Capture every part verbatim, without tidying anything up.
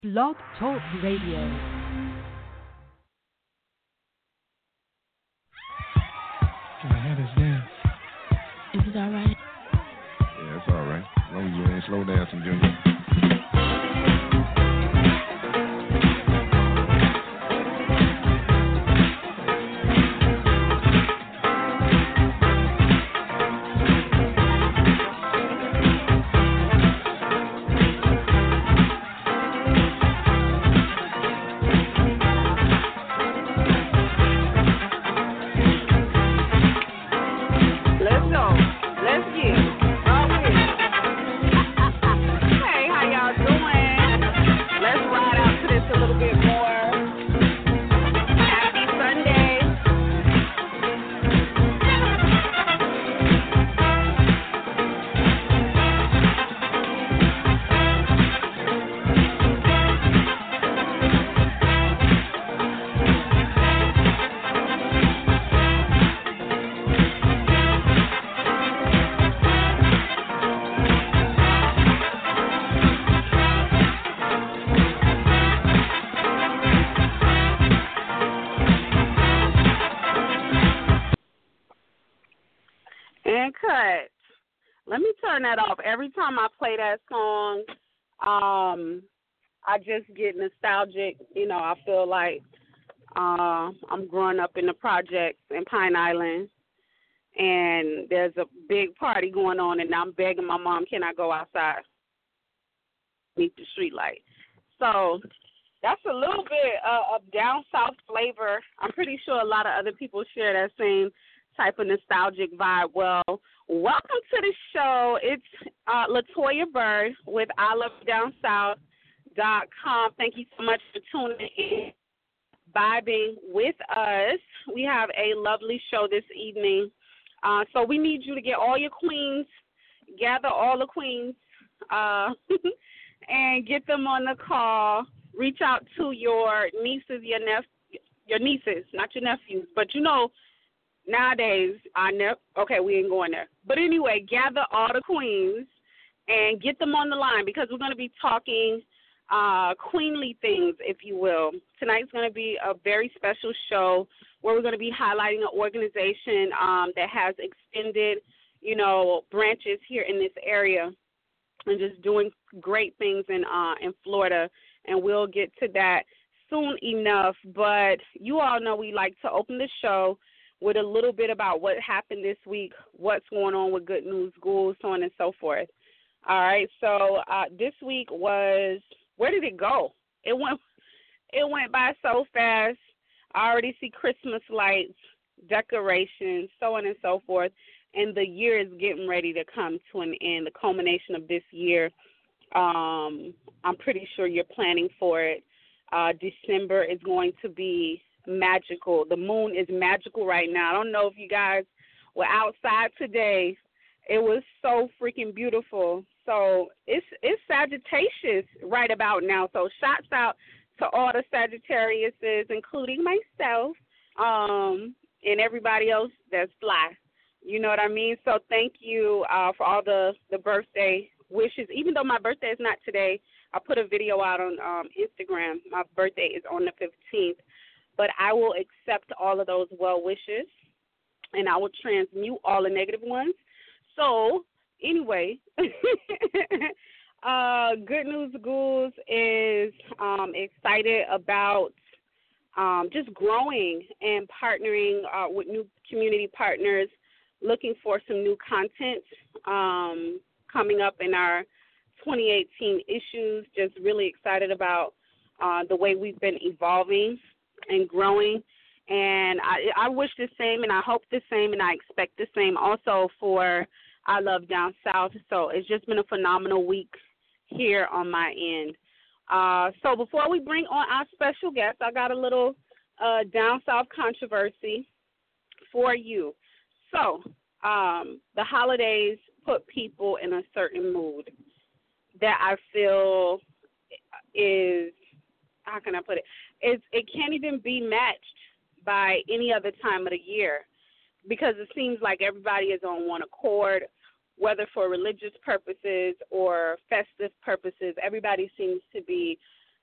Blog Talk Radio. Can I have this dance? Is it all right? Yeah, it's all right. As long as you ain't slow dancing, Junior. That off. Every time I play that song, um, I just get nostalgic. You know, I feel like uh, I'm growing up in the projects in Pine Island, and there's a big party going on, and I'm begging my mom, can I go outside, meet the street light? So that's a little bit uh, of down south flavor. I'm pretty sure a lot of other people share that same type of nostalgic vibe. Well, welcome to the show. It's uh, Latoya Bird with I Love Down South dot com. Thank you so much for tuning in, vibing with us. We have a lovely show this evening. Uh, so we need you to get all your queens, gather all the queens, uh, and get them on the call. Reach out to your nieces, your nep- your nieces, not your nephews, but you know, nowadays, I never, okay, we ain't going there. But anyway, gather all the queens and get them on the line because we're going to be talking uh, queenly things, if you will. Tonight's going to be a very special show where we're going to be highlighting an organization um, that has extended, you know, branches here in this area and just doing great things in uh, in Florida. And we'll get to that soon enough. But you all know we like to open the show with a little bit about what happened this week, what's going on with Good News Schools, so on and so forth. All right, so uh, this week was, where did it go? It went it went by so fast. I already see Christmas lights, decorations, so on and so forth, and the year is getting ready to come to an end, the culmination of this year. Um, I'm pretty sure you're planning for it. Uh, December is going to be magical. The moon is magical right now. I don't know if you guys were outside today. It was so freaking beautiful. So it's it's Sagittarius right about now. So shouts out to all the Sagittariuses, including myself, um, and everybody else that's fly. You know what I mean? So thank you uh, for all the, the birthday wishes. Even though my birthday is not today, I put a video out on um, Instagram. My birthday is on the fifteenth. But I will accept all of those well wishes, and I will transmute all the negative ones. So, anyway, uh, Good News Schools is um, excited about um, just growing and partnering uh, with new community partners, looking for some new content um, coming up in our twenty eighteen issues. Just really excited about uh, the way we've been evolving and growing, and I, I wish the same, and I hope the same, and I expect the same also for I Love Down South. So it's just been a phenomenal week here on my end. Uh, so before we bring on our special guest, I got a little uh, Down South controversy for you. So um, the holidays put people in a certain mood that I feel is, how can I put it? It's, it can't even be matched by any other time of the year because it seems like everybody is on one accord, whether for religious purposes or festive purposes. Everybody seems to be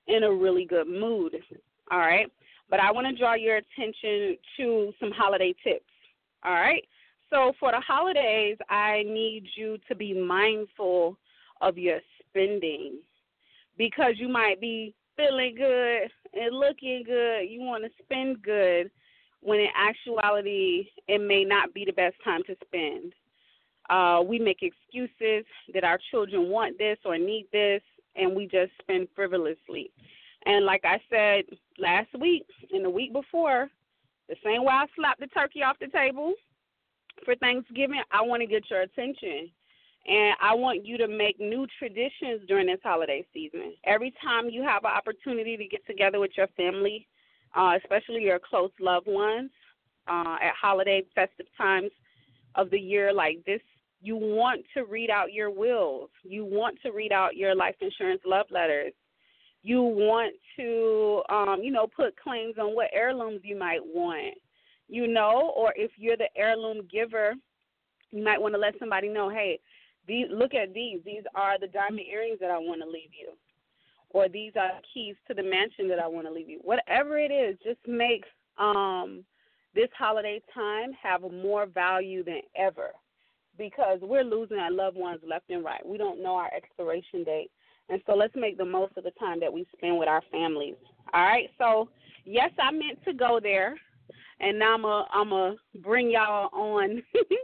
in a really good mood, all right? But I want to draw your attention to some holiday tips, all right? So for the holidays, I need you to be mindful of your spending because you might be feeling good and looking good. You want to spend good when in actuality it may not be the best time to spend. Uh, we make excuses that our children want this or need this, and we just spend frivolously. And like I said last week and the week before, the same way I slapped the turkey off the table for Thanksgiving, I want to get your attention. And I want you to make new traditions during this holiday season. Every time you have an opportunity to get together with your family, uh, especially your close loved ones, uh, at holiday festive times of the year like this, you want to read out your wills. You want to read out your life insurance love letters. You want to, um, you know, put claims on what heirlooms you might want, you know, or if you're the heirloom giver, you might want to let somebody know, hey, these, look at these. These are the diamond earrings that I want to leave you, or these are keys to the mansion that I want to leave you. Whatever it is, just make um, this holiday time have more value than ever because we're losing our loved ones left and right. We don't know our expiration date. And so let's make the most of the time that we spend with our families. All right? So, yes, I meant to go there, and now I'm going I'm to bring y'all on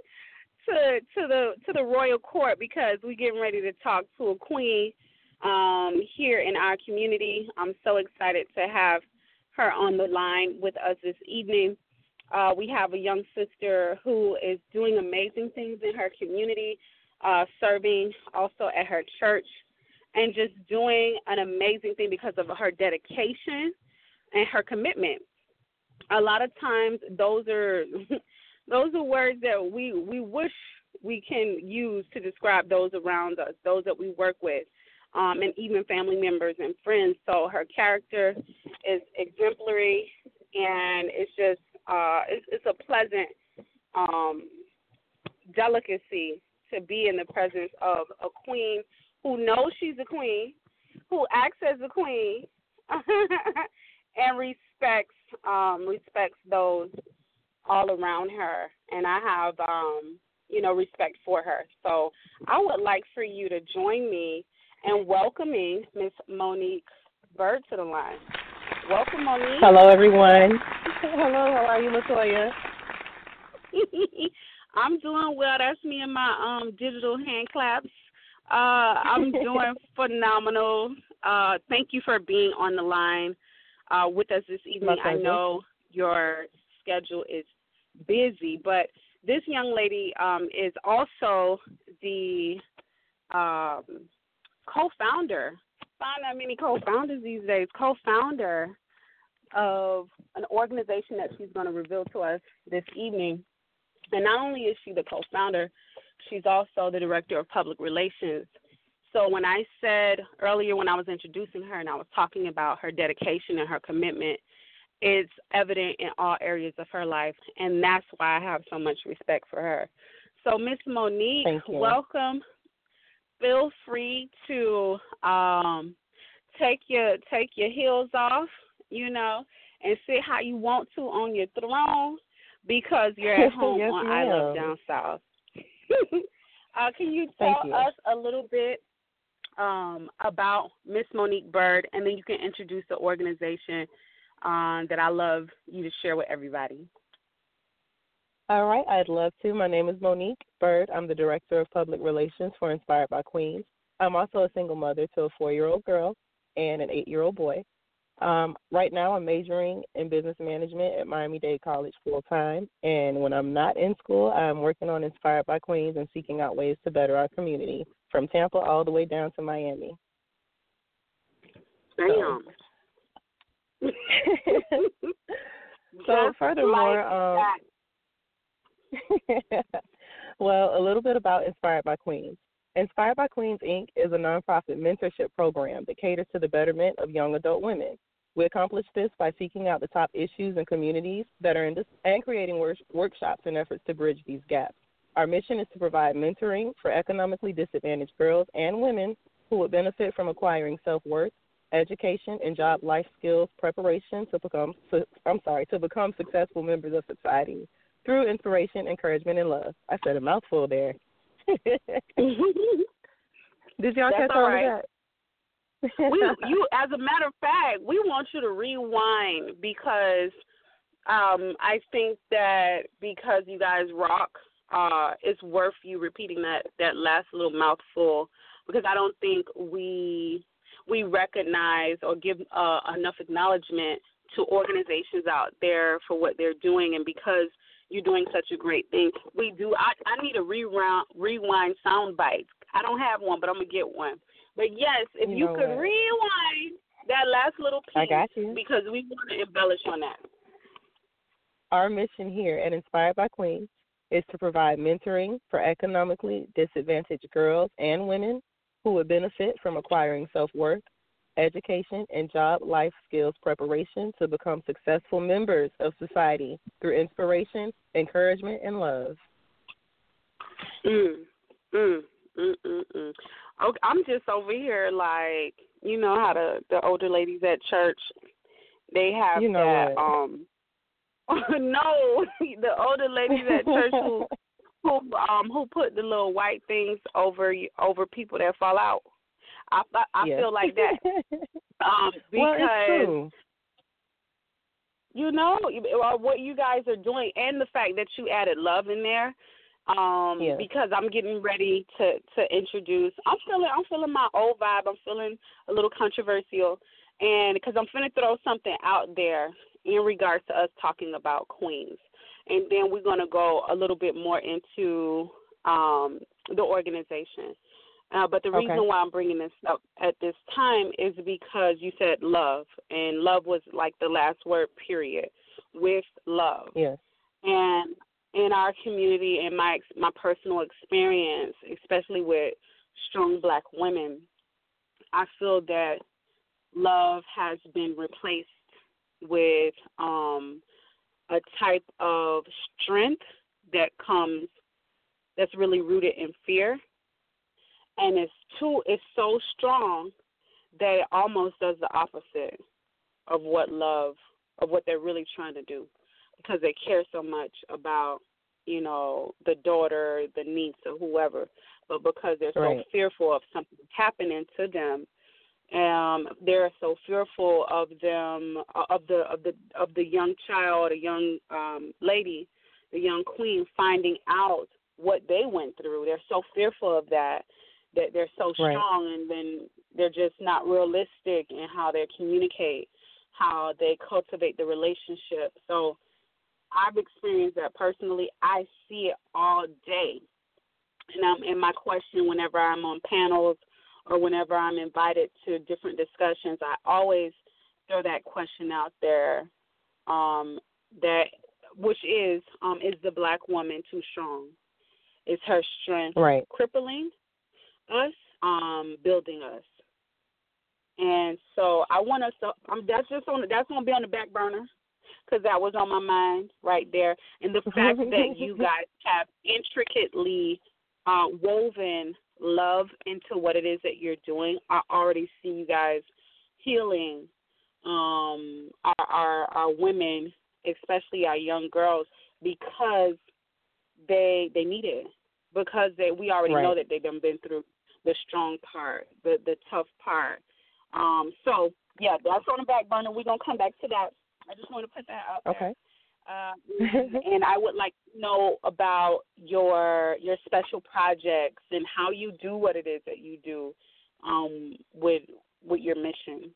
to to the to the royal court because we're getting ready to talk to a queen um, here in our community. I'm so excited to have her on the line with us this evening. Uh, we have a young sister who is doing amazing things in her community, uh, serving also at her church, and just doing an amazing thing because of her dedication and her commitment. A lot of times those are those are words that we, we wish we can use to describe those around us, those that we work with, um, and even family members and friends. So her character is exemplary, and it's just uh, it's, it's a pleasant um, delicacy to be in the presence of a queen who knows she's a queen, who acts as a queen, and respects um, respects those all around her. And I have, um, you know, respect for her. So I would like for you to join me in welcoming Miss Monique Byrd to the line. Welcome, Monique. Hello, everyone. Hello, how are you, LaToya? I'm doing well. That's me and my um, digital hand claps. Uh, I'm doing phenomenal. Uh, thank you for being on the line uh, with us this evening. I know your schedule is busy, but this young lady um, is also the um, co-founder. Find that many co-founders these days. Co-founder of an organization that she's going to reveal to us this evening. And not only is she the co-founder, she's also the director of public relations. So when I said earlier when I was introducing her and I was talking about her dedication and her commitment, it's evident in all areas of her life, and that's why I have so much respect for her. So, Miss Monique, welcome. Feel free to um, take your take your heels off, you know, and sit how you want to on your throne because you're at home yes, on ma'am. I Love Down South. uh, can you tell you. us a little bit um, about Miss Monique Byrd, and then you can introduce the organization um, that I love you to share with everybody. All right, I'd love to. My name is Monique Byrd. I'm the Director of Public Relations for Inspired by Queens. I'm also a single mother to a four-year-old girl and an eight-year-old boy. Um, right now I'm majoring in business management at Miami-Dade College full-time, and when I'm not in school, I'm working on Inspired by Queens and seeking out ways to better our community, from Tampa all the way down to Miami. Damn. So, so furthermore, um, well, a little bit about Inspired by Queens. Inspired by Queens, Incorporated is a nonprofit mentorship program that caters to the betterment of young adult women. We accomplish this by seeking out the top issues and communities that are in this and creating work, workshops and efforts to bridge these gaps. Our mission is to provide mentoring for economically disadvantaged girls and women who would benefit from acquiring self-worth, education and job life skills preparation to become su- I'm sorry, to become successful members of society through inspiration, encouragement, and love. I said a mouthful there. Did y'all That's catch all all right. of that? we you as a matter of fact, we want you to rewind because um I think that because you guys rock, uh it's worth you repeating that that last little mouthful because I don't think we we recognize or give uh, enough acknowledgement to organizations out there for what they're doing, and because you're doing such a great thing. We do I I need a rewind rewind sound bite. I don't have one, but I'm gonna get one. But yes, if You you, know could what? rewind that last little piece, I got you. because we want to embellish on that. Our mission here at Inspired by Queens is to provide mentoring for economically disadvantaged girls and women who would benefit from acquiring self-worth, education, and job life skills preparation to become successful members of society through inspiration, encouragement, and love. Mm, mm, mm, mm, mm. Okay, I'm just over here like, you know how the, the older ladies at church, they have You know that, what? um, no, the older ladies at church who who um who put the little white things over over people that fall out. I I Yes. feel like that um because Well, it's true. you know what you guys are doing, and the fact that you added love in there. Um, Yeah. because I'm getting ready to, to introduce. I'm feeling I'm feeling my old vibe. I'm feeling a little controversial, and because I'm finna throw something out there in regards to us talking about queens, and then we're gonna go a little bit more into um, the organization. Uh, but the Okay. reason why I'm bringing this up at this time is because you said love, and love was like the last word. Period. With love. Yes. And in our community and my my personal experience, especially with strong black women, I feel that love has been replaced with um, a type of strength that comes that's really rooted in fear, and it's too it's so strong that it almost does the opposite of what love of what they're really trying to do. Because they care so much about, you know, the daughter, the niece, or whoever, but because they're so Right. fearful of something happening to them, um, they're so fearful of them, of the of the of the young child, a young um, lady, the young queen, finding out what they went through. They're so fearful of that that they're so Right. strong, and then they're just not realistic in how they communicate, how they cultivate the relationship. So I've experienced that personally. I see it all day. And um, and my question whenever I'm on panels or whenever I'm invited to different discussions, I always throw that question out there, um, that which is, um, is the black woman too strong? Is her strength Right. crippling us, um, building us? And so I want us to, um, that's just on, that's going to be on the back burner, because that was on my mind right there. And the fact that you guys have intricately uh, woven love into what it is that you're doing, I already see you guys healing um, our, our, our women, especially our young girls, because they they need it. Because they, we already Right. know that they've been through the strong part, the, the tough part. Um, so, yeah, that's on the back burner. We're going to come back to that. I just want to put that out there. Okay. Uh, and I would like to know about your your special projects and how you do what it is that you do um, with with your mission.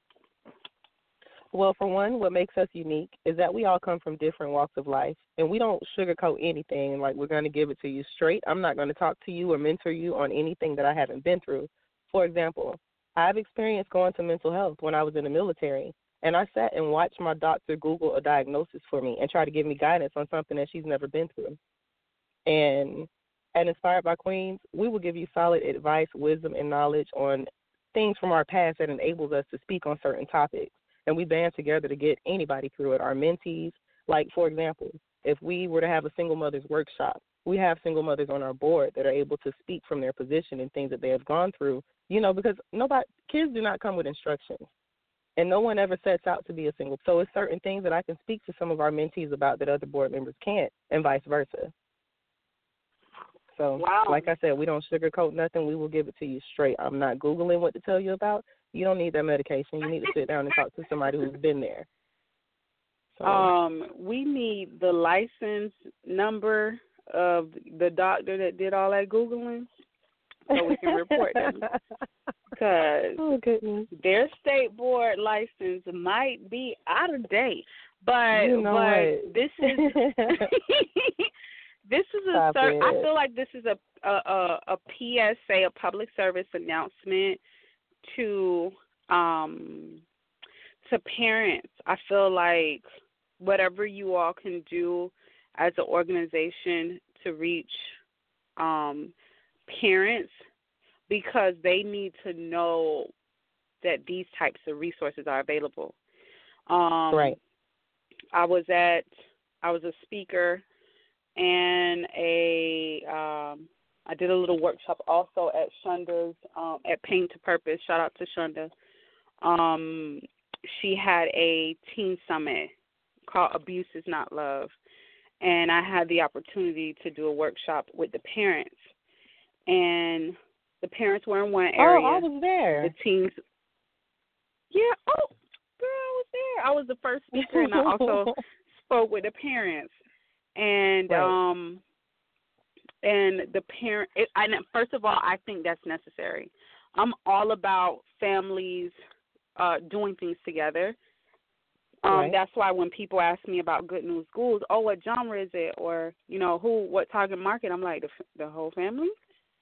Well, for one, what makes us unique is that we all come from different walks of life, and we don't sugarcoat anything. Like, we're going to give it to you straight. I'm not going to talk to you or mentor you on anything that I haven't been through. For example, I've experienced going to mental health when I was in the military, and I sat and watched my doctor Google a diagnosis for me and try to give me guidance on something that she's never been through. And at Inspired by Queens, we will give you solid advice, wisdom, and knowledge on things from our past that enables us to speak on certain topics. And we band together to get anybody through it. Our mentees, like, for example, if we were to have a single mother's workshop, we have single mothers on our board that are able to speak from their position and things that they have gone through, you know, because nobody, kids do not come with instructions. And no one ever sets out to be a single. So it's certain things that I can speak to some of our mentees about that other board members can't, and vice versa. So, wow. like I said, we don't sugarcoat nothing. We will give it to you straight. I'm not Googling what to tell you about. You don't need that medication. You need to sit down and talk to somebody who's been there. So. Um, we need the license number of the doctor that did all that Googling so we can report them. Because oh, goodness. their state board license might be out of date. But, you know but what? this is this is a cer- I feel like this is a, a, a, a P S A, a public service announcement to um to parents. I feel like whatever you all can do as an organization to reach um, parents, because they need to know that these types of resources are available. Um, right. I was at, I was a speaker and a, um, I did a little workshop also at Shonda's, um, at Pain to Purpose. Shout out to Shonda. Um, she had a teen summit called Abuse is Not Love. And I had the opportunity to do a workshop with the parents. And the parents were in one area. Oh, I was there. The teens. Yeah, oh, girl, I was there. I was the first speaker, and I also spoke with the parents. And, right. um, and the parent, it, I, first of all, I think that's necessary. I'm all about families uh, doing things together. Um, right. That's why when people ask me about Good News Schools, oh, what genre is it, or you know, who, what target market? I'm like the the whole family,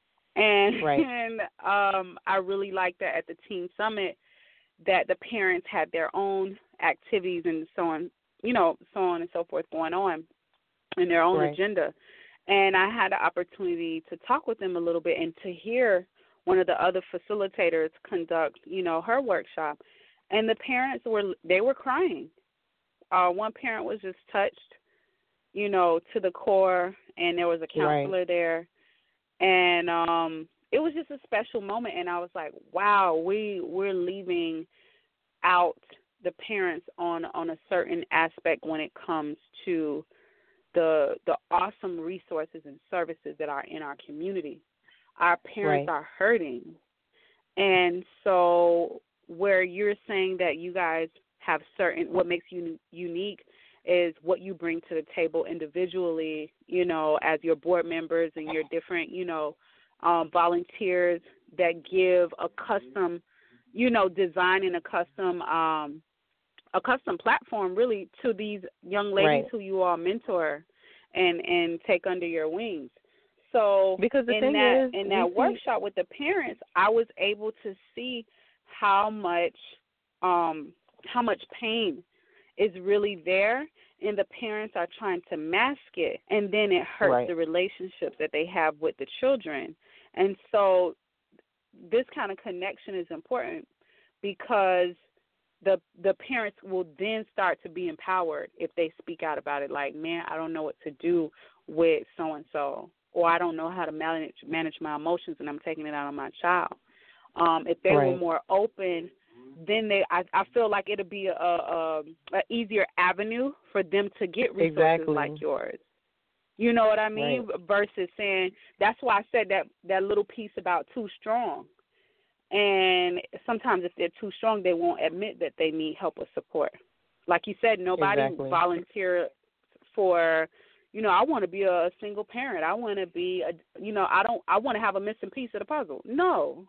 and right. and um, I really like that at the Teen Summit that the parents had their own activities and so on, you know, so on and so forth going on, in their own right. agenda, and I had the opportunity to talk with them a little bit and to hear one of the other facilitators conduct, you know, her workshop. And the parents were, they were crying. Uh, one parent was just touched, you know, to the core, and there was a counselor right. there. And um, it was just a special moment, and I was like, wow, we, we're leaving out the parents on, on a certain aspect when it comes to the the awesome resources and services that are in our community. Our parents right. are hurting. And so where you're saying that you guys have certain, what makes you unique is what you bring to the table individually, you know, as your board members and your different, you know, um, volunteers that give a custom, you know, design and a custom, um, a custom platform really to these young ladies right. who you all mentor and, and take under your wings. So because the in thing that is, in that workshop with the parents, I was able to see how much um, how much pain is really there, and the parents are trying to mask it, and then it hurts right. the relationships that they have with the children. And so this kind of connection is important because the the parents will then start to be empowered if they speak out about it, like, man, I don't know what to do with so-and-so, or I don't know how to manage manage my emotions and I'm taking it out on my child. Um, if they right. were more open, then they, I, I feel like it'll be a, a, a easier avenue for them to get resources exactly. like yours. You know what I mean? Right. Versus saying, that's why I said that, that little piece about too strong. And sometimes if they're too strong, they won't admit that they need help or support. Like you said, nobody exactly. volunteer for, you know, I want to be a single parent. I want to be, a, you know, I don't, I want to have a missing piece of the puzzle. No.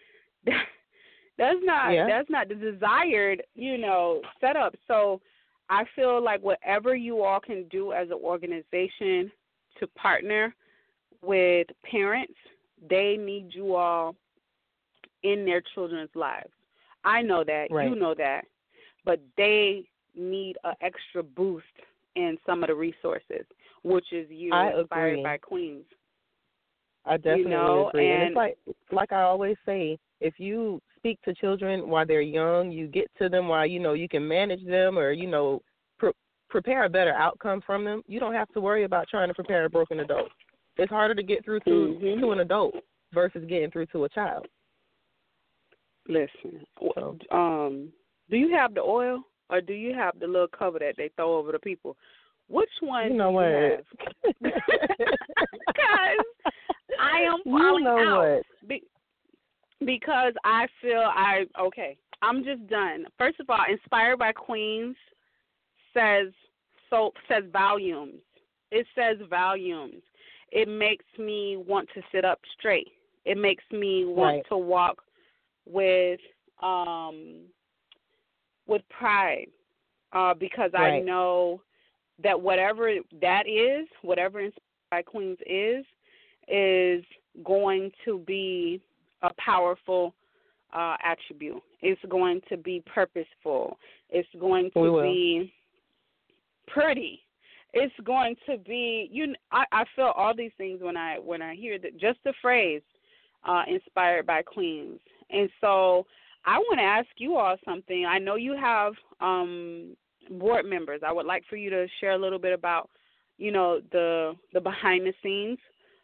That's not yeah. that's not the desired, you know, setup. So I feel like whatever you all can do as an organization to partner with parents, they need you all in their children's lives. I know that, right. you know that, but they need an extra boost in some of the resources, which is you, I Inspired agree. by Queens. I definitely you know, agree. And, and it's like like I always say, if you speak to children while they're young, you get to them while, you know, you can manage them or, you know, pre- prepare a better outcome from them. You don't have to worry about trying to prepare a broken adult. It's harder to get through to, mm-hmm. to an adult versus getting through to a child. Listen, So. um, Do you have the oil or do you have the little cover that they throw over the people? Which one you know do what? you have? Because I am You falling know out. what? Be- because I feel I, okay, I'm just done. First of all, Inspired by Queens says, so says volumes. It says volumes. It makes me want to sit up straight. It makes me want Right. to walk with um, with pride uh, because I Right. know that whatever that is, whatever Inspired by Queens is, is going to be a powerful uh, attribute. It's going to be purposeful. It's going We to will. be pretty. It's going to be, you. Know, I, I feel all these things when I when I hear that, just the phrase uh, "Inspired by Queens." And so I want to ask you all something. I know you have um, board members. I would like for you to share a little bit about, you know, the the behind the scenes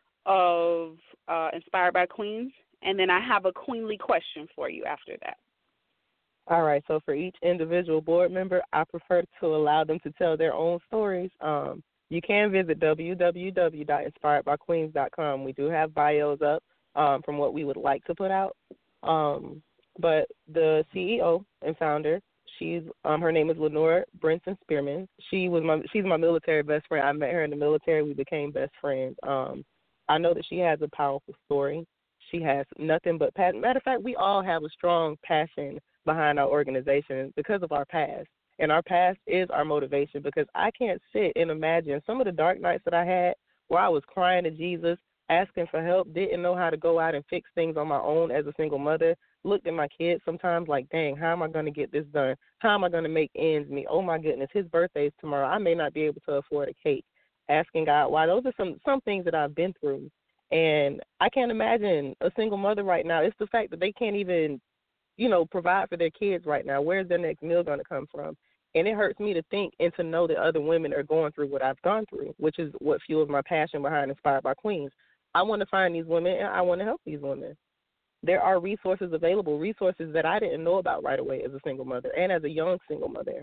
of uh, Inspired by Queens, and then I have a queenly question for you after that. All right, so for each individual board member, I prefer to allow them to tell their own stories. Um, you can visit w w w dot inspired by queens dot com. We do have bios up um, from what we would like to put out. Um, but the C E O and founder, she's um, her name is Lenore Brinson Spearman. She was my she's my military best friend. I met her in the military. We became best friends. Um, I know that she has a powerful story. She has nothing but passion. Matter of fact, we all have a strong passion behind our organization because of our past. And our past is our motivation, because I can't sit and imagine some of the dark nights that I had where I was crying to Jesus, asking for help, didn't know how to go out and fix things on my own as a single mother, looked at my kids sometimes like, dang, how am I going to get this done? How am I going to make ends meet? Oh, my goodness, his birthday's tomorrow. I may not be able to afford a cake. Asking God why. Those are some, some things that I've been through. And I can't imagine a single mother right now. It's the fact that they can't even, you know, provide for their kids right now. Where's their next meal going to come from? And it hurts me to think and to know that other women are going through what I've gone through, which is what fuels my passion behind Inspired by Queens. I want to find these women, and I want to help these women. There are resources available, resources that I didn't know about right away as a single mother and as a young single mother.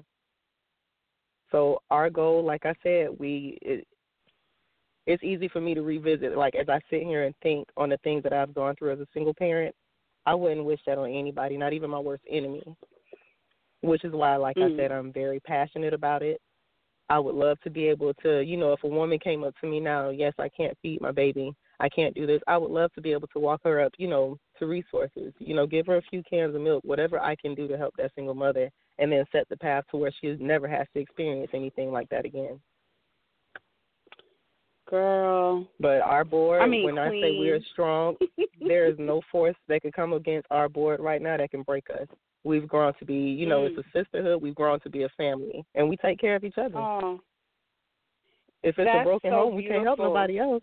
So our goal, like I said, we it, it's easy for me to revisit. Like, as I sit here and think on the things that I've gone through as a single parent, I wouldn't wish that on anybody, not even my worst enemy, which is why, like mm. I said, I'm very passionate about it. I would love to be able to, you know, if a woman came up to me now, yes, I can't feed my baby, I can't do this, I would love to be able to walk her up, you know, to resources, you know, give her a few cans of milk, whatever I can do to help that single mother, and then set the path to where she never has to experience anything like that again. Girl. But our board, I mean, when queen. I say we are strong, there is no force that could come against our board right now that can break us. We've grown to be, you know, mm. it's a sisterhood. We've grown to be a family, and we take care of each other. Oh, if it's that's a broken so home, we beautiful. can't help nobody else.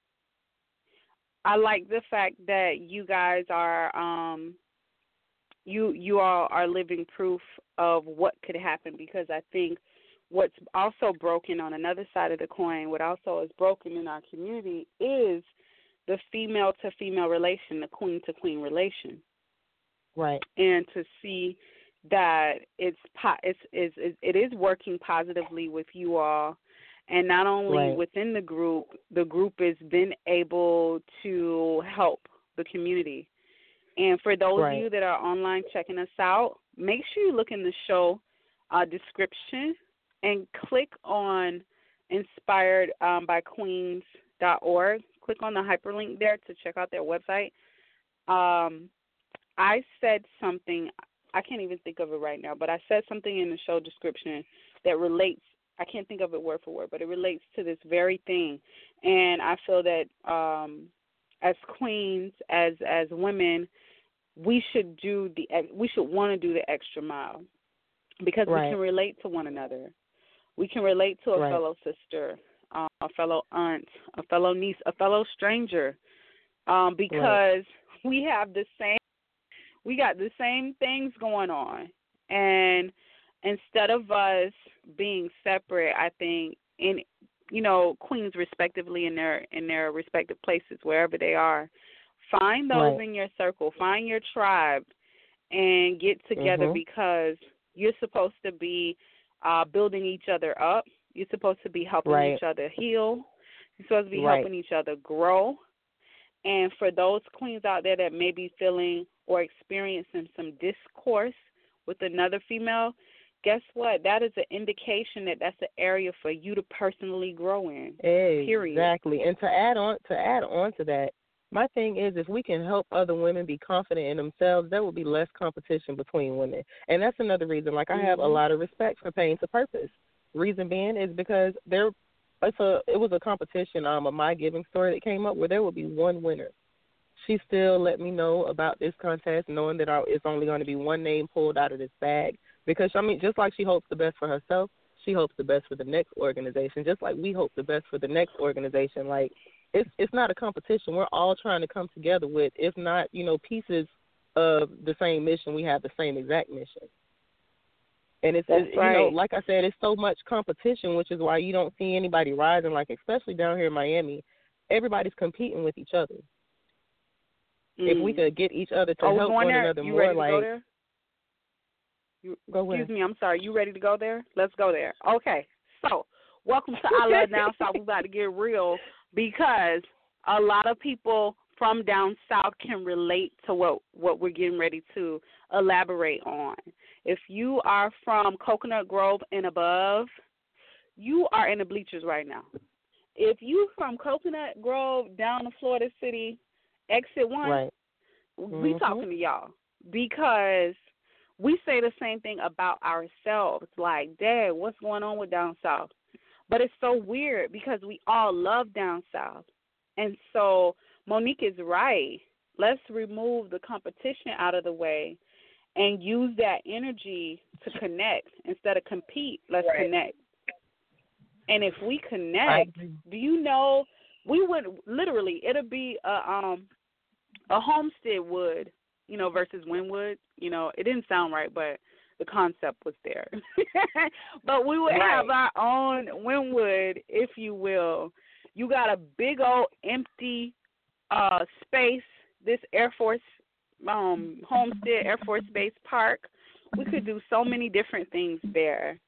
I like the fact that you guys are, um, you you all are living proof of what could happen, because I think what's also broken on another side of the coin, what also is broken in our community, is the female-to-female relation, the queen-to-queen relation. Right. And to see that it's, it's, it's it is working positively with you all, and not only right. within the group, the group has been able to help the community. And for those right. of you that are online checking us out, make sure you look in the show uh, description and click on inspired by queens dot org. Click on the hyperlink there to check out their website. Um, I said something, I can't even think of it right now, but I said something in the show description that relates, I can't think of it word for word, but it relates to this very thing. And I feel that um, as queens, as as women, we should do the we should want to do the extra mile, because right. we can relate to one another. We can relate to a right. fellow sister, uh, a fellow aunt, a fellow niece, a fellow stranger, um, because right. we have the same, we got the same things going on. And instead of us being separate, I think, in you know, queens respectively in their in their respective places, wherever they are, find those right. in your circle, find your tribe, and get together, mm-hmm. because You're supposed to be uh, building each other up. You're supposed to be helping right. each other heal. You're supposed to be right. helping each other grow. And for those queens out there that may be feeling or experiencing some discourse with another female, guess what? That is an indication that that's an area for you to personally grow in. Period. Exactly. And to add on to add on to that, my thing is if we can help other women be confident in themselves, there will be less competition between women. And that's another reason. Like I have mm-hmm. a lot of respect for Pain to Purpose. Reason being is because there it's a it was a competition, um, a My Giving story that came up where there would be one winner. She still let me know about this contest, knowing that it's only going to be one name pulled out of this bag. Because, I mean, just like she hopes the best for herself, she hopes the best for the next organization, just like we hope the best for the next organization. Like, it's it's not a competition. We're all trying to come together with, if not, you know, pieces of the same mission, we have the same exact mission. And it's, That's it's right. you know, like I said, it's so much competition, which is why you don't see anybody rising, like especially down here in Miami. Everybody's competing with each other. Mm. If we could get each other to oh, help one there? another you more, ready to like go there? You, go where? Excuse me, I'm sorry. You ready to go there? Let's go there. Okay. So, welcome to I Love Down South. We're about to get real because a lot of people from down south can relate to what, what we're getting ready to elaborate on. If you are from Coconut Grove and above, you are in the bleachers right now. If you from Coconut Grove down to Florida City, exit one, right. we mm-hmm. talking to y'all because we say the same thing about ourselves. Like, Dad, what's going on with down south? But it's so weird because we all love down south. And so Monique is right. Let's remove the competition out of the way and use that energy to connect instead of compete. Let's right. connect. And if we connect, do you know, we would literally, it'll be a, um, a Homestead wood, you know, versus Wynwood. You know, it didn't sound right, but the concept was there. But we would right. have our own Wynwood, if you will. You got a big old empty uh, space, this Air Force, um, Homestead Air Force Base Park. We could do so many different things there.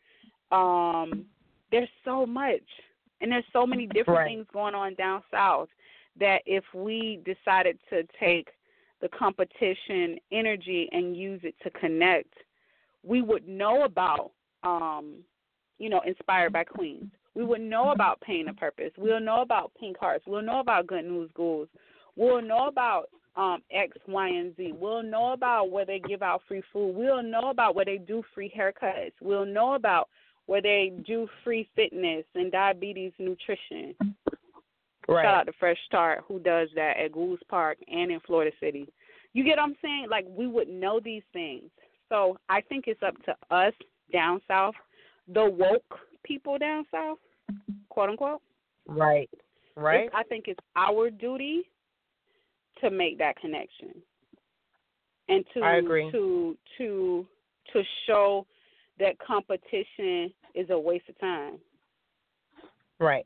Um, there's so much, and there's so many different right. things going on down south that if we decided to take the competition energy and use it to connect, we would know about, um, you know, Inspired by Queens. We would know about Pain and Purpose. We'll know about Pink Hearts. We'll know about Good News Ghouls. We'll know about um, X, Y, and Z. We'll know about where they give out free food. We'll know about where they do free haircuts. We'll know about where they do free fitness and diabetes nutrition. Right. Shout out to Fresh Start, who does that at Goose Park and in Florida City. You get what I'm saying? Like, we would know these things. So I think it's up to us down south, the woke people down south, quote unquote. Right. Right. It's, I think it's our duty to make that connection and to I agree. to to to show that competition is a waste of time. Right.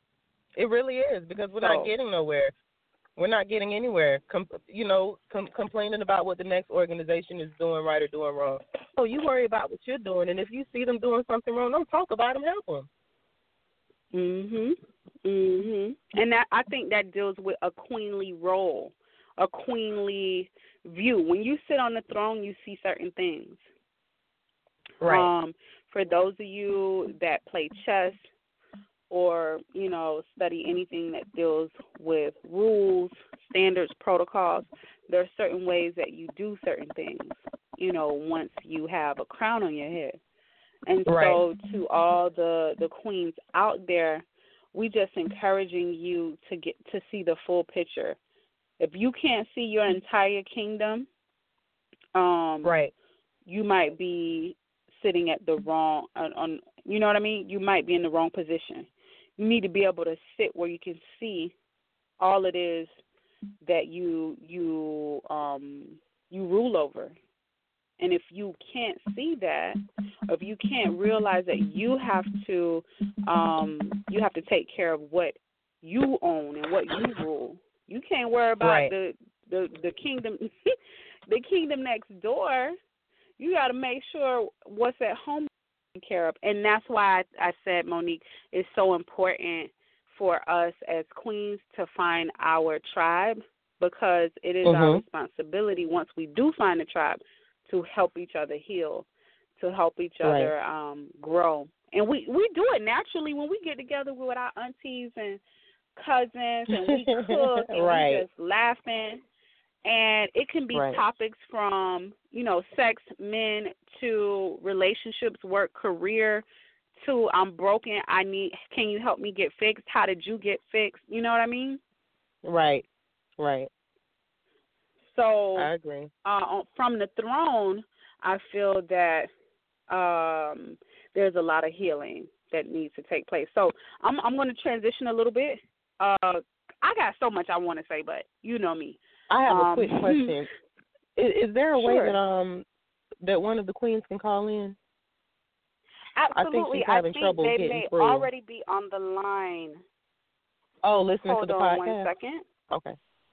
It really is, because we're so, not getting nowhere. We're not getting anywhere, com- you know, com- complaining about what the next organization is doing right or doing wrong. So you worry about what you're doing, and if you see them doing something wrong, don't talk about them, help them. Mhm. Mhm. And that, I think that deals with a queenly role, a queenly view. When you sit on the throne, you see certain things. Right. Um, for those of you that play chess or, you know, study anything that deals with rules, standards, protocols, there are certain ways that you do certain things, you know, once you have a crown on your head. And right. so to all the, the queens out there, we just encouraging you to get to see the full picture. If you can't see your entire kingdom, um, right. you might be sitting at the wrong, on, on, you know what I mean? You might be in the wrong position. You need to be able to sit where you can see all it is that you you um, you rule over. And if you can't see that, or if you can't realize that you have to um, you have to take care of what you own and what you rule, you can't worry about right. the, the the kingdom the kingdom next door. you got to make sure what's at home is taken care of. And that's why I, I said, Monique, it's so important for us as queens to find our tribe, because it is mm-hmm. our responsibility once we do find a tribe to help each other heal, to help each right. other um, grow. And we, we do it naturally when we get together with our aunties and cousins, and we cook and right. we just laughing. And it can be right. topics from, you know, sex, men, to relationships, work, career, to I'm broken, I need, can you help me get fixed? How did you get fixed? You know what I mean? Right, right. So I agree. Uh, from the throne, I feel that um, there's a lot of healing that needs to take place. So I'm, I'm going to transition a little bit. Uh, I got so much I want to say, but you know me. I have um, a quick question. is, is there a sure. way that um that one of the queens can call in? Absolutely. I think she's having I think trouble they getting may through. already be on the line. Oh, listening Hold to the on podcast? one second. Okay.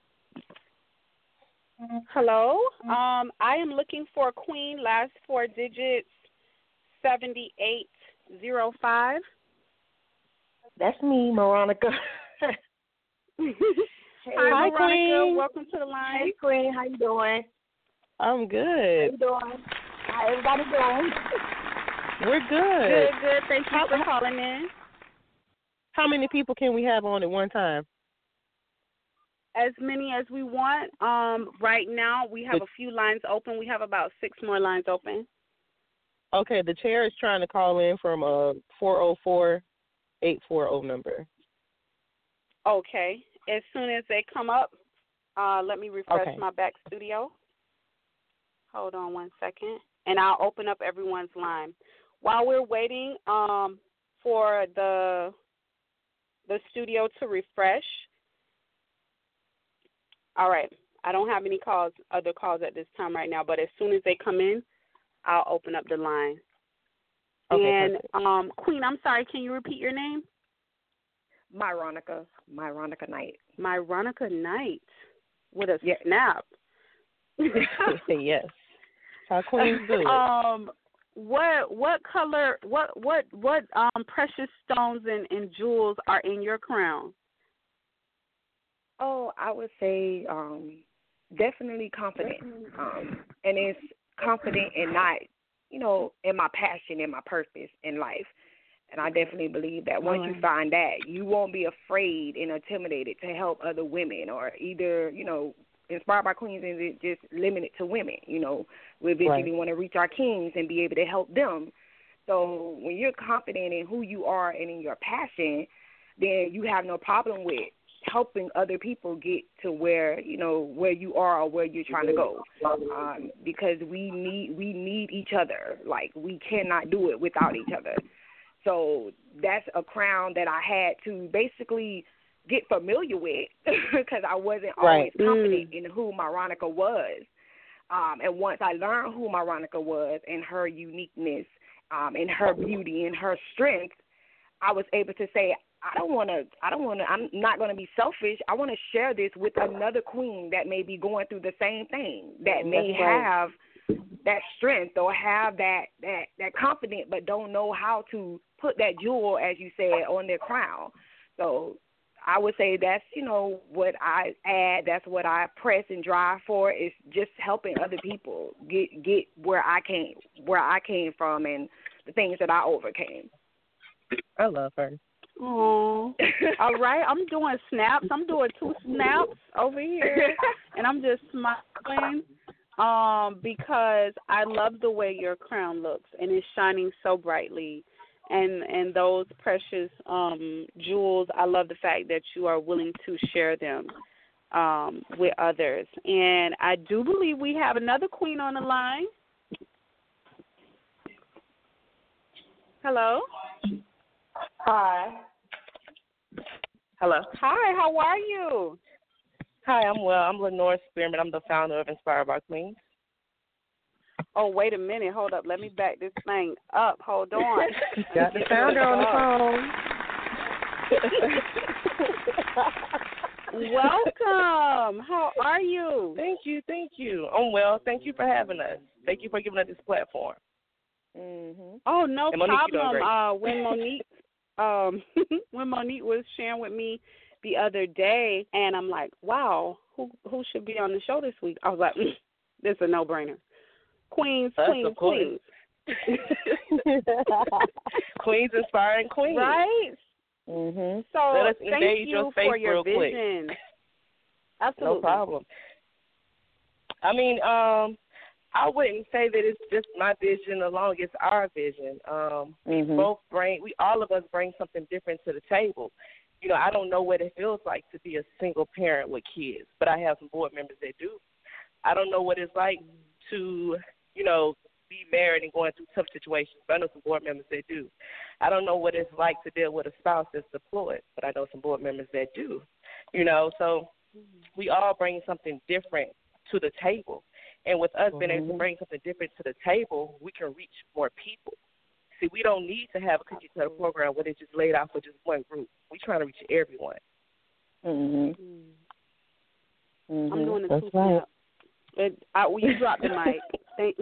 Hello. Um, I am looking for Queen, last four digits, seventy-eight oh five. That's me, Veronica. Hey, Hi, Veronica. Queen. Welcome to the line. Hey, Queen. How you doing? I'm good. How you doing? How everybody doing? We're good. Good, good. Thank you for calling in. How many people can we have on at one time? As many as we want. Um, right now, we have a few lines open. We have about six more lines open. Okay, the chair is trying to call in from a four oh four, eight four oh number. Okay. As soon as they come up, uh, let me refresh okay. my back studio. Hold on one second. And I'll open up everyone's line. While we're waiting um, for the the studio to refresh, all right, I don't have any calls, other calls at this time right now, but as soon as they come in, I'll open up the line. Okay, and, um, Queen, I'm sorry, can you repeat your name? Myronica. Myronica Knight. Myronica Knight. With a yes. snap. Yes. How queens do it. Um, what what color, what what what um precious stones and, and jewels are in your crown? Oh, I would say um, definitely confident. Um, and it's confident in not, you know, in my passion and my purpose in life. And I definitely believe that once right. you find that, you won't be afraid and intimidated to help other women, or either, you know, Inspired by Queens isn't just limited to women. You know, we eventually right. want to reach our kings and be able to help them. So when you're confident in who you are and in your passion, then you have no problem with helping other people get to where, you know, where you are or where you're trying to go. Um, because we need we need each other. Like, we cannot do it without each other. So that's a crown that I had to basically get familiar with because I wasn't always right. confident mm. in who Myronica was. Um, and once I learned who Myronica was and her uniqueness um, and her beauty and her strength, I was able to say, I don't want to, I don't want to, I'm not going to be selfish. I want to share this with another queen that may be going through the same thing, that may That's right. have that strength or have that, that, that confidence, but don't know how to put that jewel, as you said, on their crown. So I would say that's, you know, what I add, that's what I press and drive for, is just helping other people get get where I came, where I came from and the things that I overcame. I love her. Oh, all right. I'm doing snaps. I'm doing two snaps over here, and I'm just smiling um, because I love the way your crown looks, and it's shining so brightly. And and those precious um, jewels, I love the fact that you are willing to share them um, with others. And I do believe we have another queen on the line. Hello? Hi. Hello. Hi, how are you? Hi, I'm well. I'm Lenore Spearman. I'm the founder of Inspired by Queens. Oh, wait a minute. Hold up. Let me back this thing up. Hold on. Got the founder on the phone. Welcome. How are you? Thank you, thank you. I'm well. Thank you for having us. Thank you for giving us this platform. Mhm. Oh, no And Monique, you doing problem. great. Uh, when Monique, um, when Monique was sharing with me the other day, and I'm like, wow, who who should be on the show this week? I was like, mm, this is a no-brainer. Queens, Us, queens, of course. queens. Queens inspiring queens. Right? Mhm. So Let us thank engage you your faith for your real quick. vision. Absolutely. No problem. I mean, um, I wouldn't say that it's just my vision alone. It's our vision. Um, we Mhm. both bring, we all of us bring something different to the table. You know, I don't know what it feels like to be a single parent with kids, but I have some board members that do. I don't know what it's like to, you know, be married and going through tough situations, but I know some board members that do. I don't know what it's like to deal with a spouse that's deployed, but I know some board members that do. You know, so we all bring something different to the table. And with us being able to bring something different to the table, we can reach more people. See, we don't need to have a cookie cutter program where it's just laid out for just one group. We're trying to reach everyone. Mhm. I'm Mhm. doing the That's two right. snap. It, I, well, you dropped the mic. Thank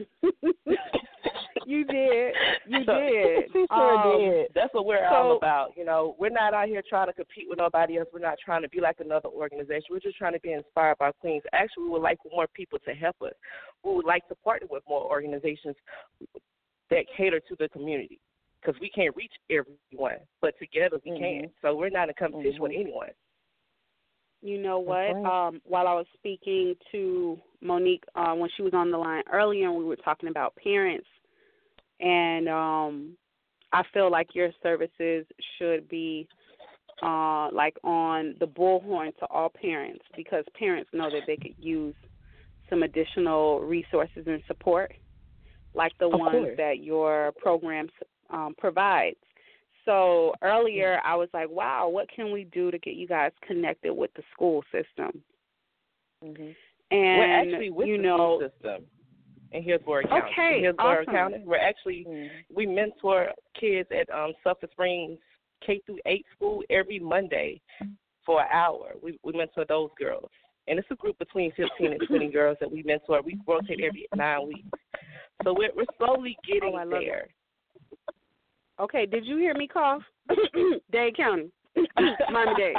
you did. You So- did. She sure Um, did. That's what we're So- all about. You know, we're not out here trying to compete with nobody else. We're not trying to be like another organization. We're just trying to be inspired by Queens. Actually, we would like for more people to help us. We would like to partner with more organizations that cater to the community because we can't reach everyone, but together we Mhm. can. So we're not in competition with Mhm. anyone. You know what? right. Um, while I was speaking to Monique uh, when she was on the line earlier, and we were talking about parents, and um, I feel like your services should be uh, like on the bullhorn to all parents, because parents know that they could use some additional resources and support, like the Of ones course. that your program um, provides. So earlier I was like, wow, what can we do to get you guys connected with the school system? Mhm. And, we're actually with you the know, school system in Hillsborough County. Okay, in Hillsborough awesome. County. We're actually Mhm. we mentor kids at um, Sulphur Springs K through eight school every Monday for an hour. We we mentor those girls, and it's a group between fifteen and twenty girls that we mentor. We rotate every nine weeks, so we're we're slowly getting Oh, I love it. there. Okay, did you hear me cough? Dade County. Miami Dade.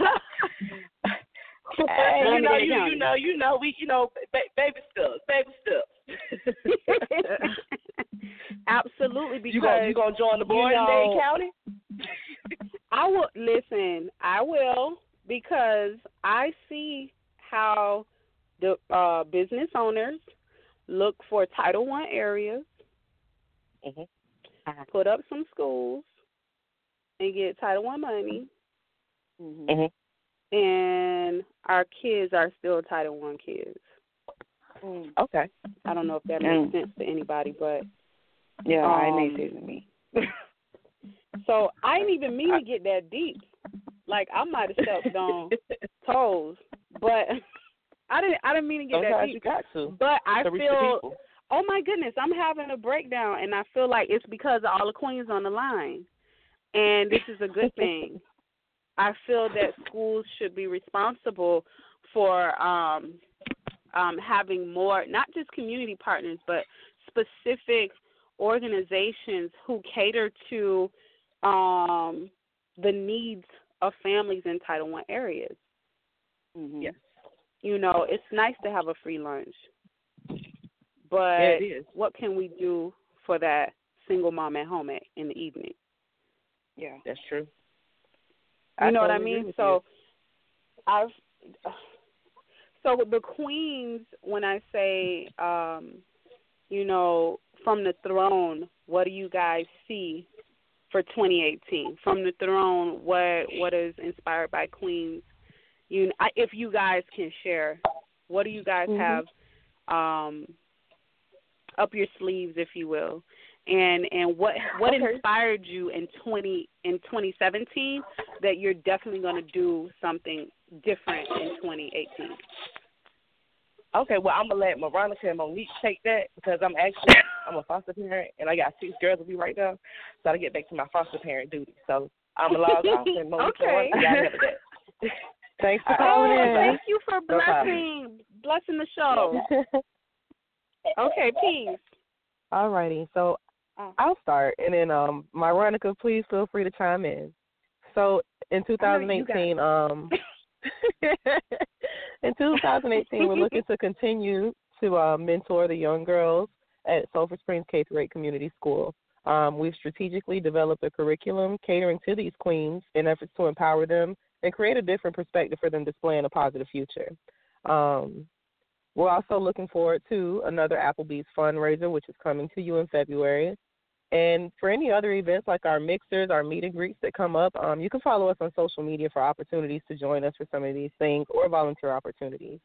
Hey, you Miami know, Dade you, County. you know, you know, we, you know, ba- baby steps, baby steps. Absolutely, because you gonna you gonna join the board you in know, Dade County? I will listen. I will, because I see how the uh, business owners look for Title One areas, Mhm. put up some schools, and get Title One money, Mhm. Mhm. and our kids are still Title One kids. Mhm. Okay. I don't know if that Mm. makes sense to anybody, but Yeah, Um, it makes sense to me. so I didn't even mean to get that deep. Like, I might have stepped on toes, but I didn't. I didn't mean to get that Sometimes you deep. got to. But I to reach the feel, people. oh my goodness, I'm having a breakdown, and I feel like it's because of all the queens on the line, and this is a good thing. I feel that schools should be responsible for um, um, having more, not just community partners, but specific organizations who cater to um, the needs of families in Title One areas. Mhm. Yes. You know, it's nice to have a free lunch, but Yeah, it is. what can we do for that single mom at home at, in the evening? Yeah. That's true. You know what I totally agree mean? with So I've so the queens, when I say, um, you know, from the throne, what do you guys see for twenty eighteen? From the throne, what what is inspired by Queens? You, I, if you guys can share, what do you guys Mhm. have um, up your sleeves, if you will, and and what what Okay. inspired you in twenty in twenty seventeen that you're definitely going to do something different in twenty eighteen? Okay, well, I'm gonna let Veronica and Monique take that because I'm actually I'm a foster parent and I got six girls with me right now, so I get back to my foster parent duty. So I'm gonna log off and Monique Okay. and Veronica, y'all handle that. Thanks for calling oh, in. thank you for No blessing, blessing the show. Okay, peace. All righty. So Oh. I'll start, and then um, Myronica, please feel free to chime in. So in twenty eighteen, um, in twenty eighteen, we're looking to continue to uh, mentor the young girls at Sulphur Springs K through eight Community School. Um, we've strategically developed a curriculum catering to these queens in efforts to empower them and create a different perspective for them displaying a positive future. Um, we're also looking forward to another Applebee's fundraiser, which is coming to you in February. And for any other events like our mixers, our meet and greets that come up, um, you can follow us on social media for opportunities to join us for some of these things or volunteer opportunities.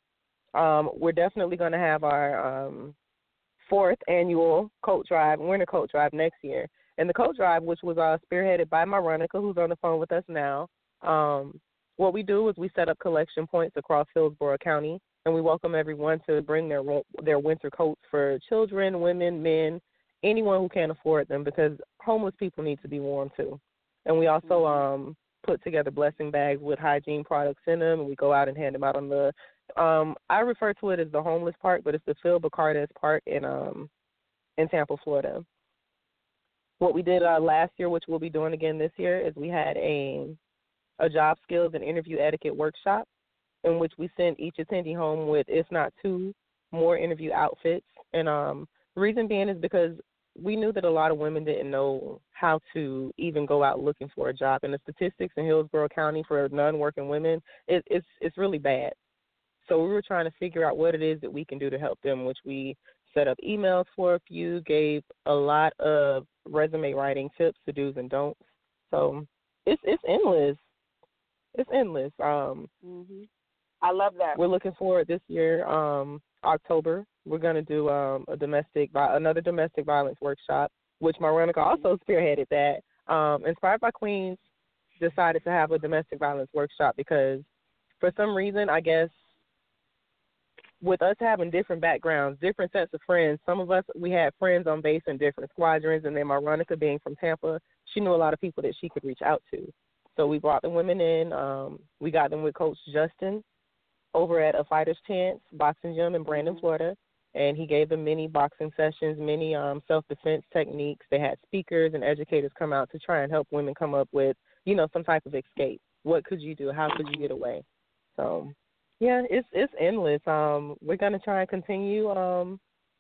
Um, we're definitely going to have our um, fourth annual coat drive, winter coat drive next year. And the coat drive, which was uh, spearheaded by Myronica, who's on the phone with us now, um, what we do is we set up collection points across Hillsborough County, and we welcome everyone to bring their their winter coats for children, women, men, anyone who can't afford them, because homeless people need to be warm too. And we also um, put together blessing bags with hygiene products in them, and we go out and hand them out on the, um, I refer to it as the homeless park, but it's the Phil Bacardes Park in um, in Tampa, Florida. What we did uh, last year, which we'll be doing again this year, is we had a, a job skills and interview etiquette workshop in which we sent each attendee home with, if not two, more interview outfits. And um, the reason being is because we knew that a lot of women didn't know how to even go out looking for a job. And the statistics in Hillsborough County for non-working women, it, it's it's really bad. So we were trying to figure out what it is that we can do to help them, which we set up emails for a few, gave a lot of resume writing tips, to do's and don'ts. So it's it's endless. It's endless. Um, mm-hmm. I love that. We're looking forward this year, um, October. We're going to do um, a domestic, another domestic violence workshop, which Myronica also spearheaded that. Um, Inspired by Queens decided to have a domestic violence workshop because for some reason, I guess, with us having different backgrounds, different sets of friends, some of us, we had friends on base in different squadrons, and then Myronica being from Tampa, she knew a lot of people that she could reach out to. So we brought the women in. Um, we got them with Coach Justin over at A Fighter's Chance Boxing Gym in Brandon, Florida. And he gave them many boxing sessions, many um, self-defense techniques. They had speakers and educators come out to try and help women come up with, you know, some type of escape. What could you do? How could you get away? So, yeah, it's it's endless. Um, we're going to try and continue um,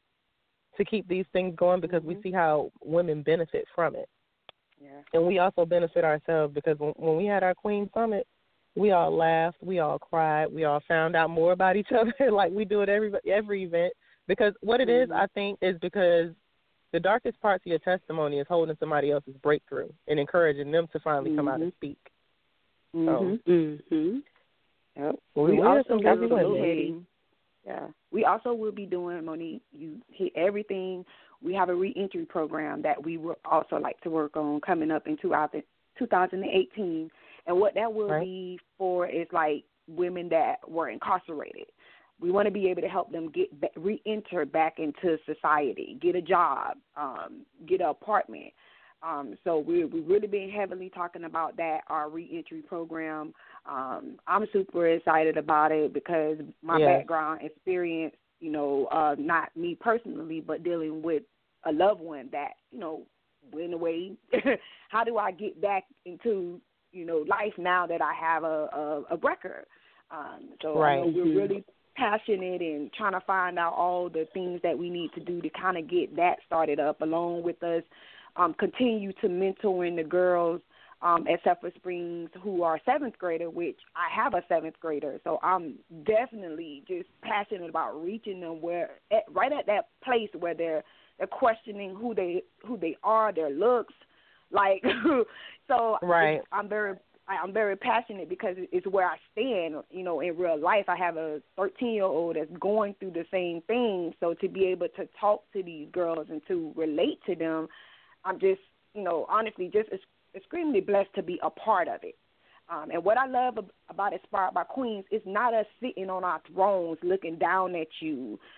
to keep these things going because mm-hmm. we see how women benefit from it. Yeah. And we also benefit ourselves because when, when we had our Queen Summit, we all laughed, we all cried, we all found out more about each other like we do at every every event. Because what it is, I think, is because the darkest parts of your testimony is holding somebody else's breakthrough and encouraging them to finally mm-hmm. come out and speak. Mm-hmm. So, mm-hmm. Yep. We, we also will will be, yeah. We also will be doing, Monique, you hit everything. We have a reentry program that we would also like to work on coming up in two thousand eighteen. And what that will right. be for is like women that were incarcerated. We want to be able to help them get re-enter back into society, get a job, um, get an apartment. Um, so we're, we've really been heavily talking about that, our re-entry program. Um, I'm super excited about it because my yes. background experience, you know, uh, not me personally, but dealing with a loved one that, you know, went away. How do I get back into, you know, life now that I have a, a, a record? Um, so right. I know we're really passionate and trying to find out all the things that we need to do to kind of get that started up along with us. Um, continue to mentoring the girls um, at Sulphur Springs who are seventh grader, which I have a seventh grader. So I'm definitely just passionate about reaching them where at, right at that place where they're they're questioning who they who they are, their looks, like so. Right. I'm very I'm very passionate because it's where I stand, you know, in real life. I have a thirteen-year-old that's going through the same thing. So to be able to talk to these girls and to relate to them, I'm just, you know, honestly just extremely blessed to be a part of it. Um, and what I love about Inspired by Queens is not us sitting on our thrones looking down at you.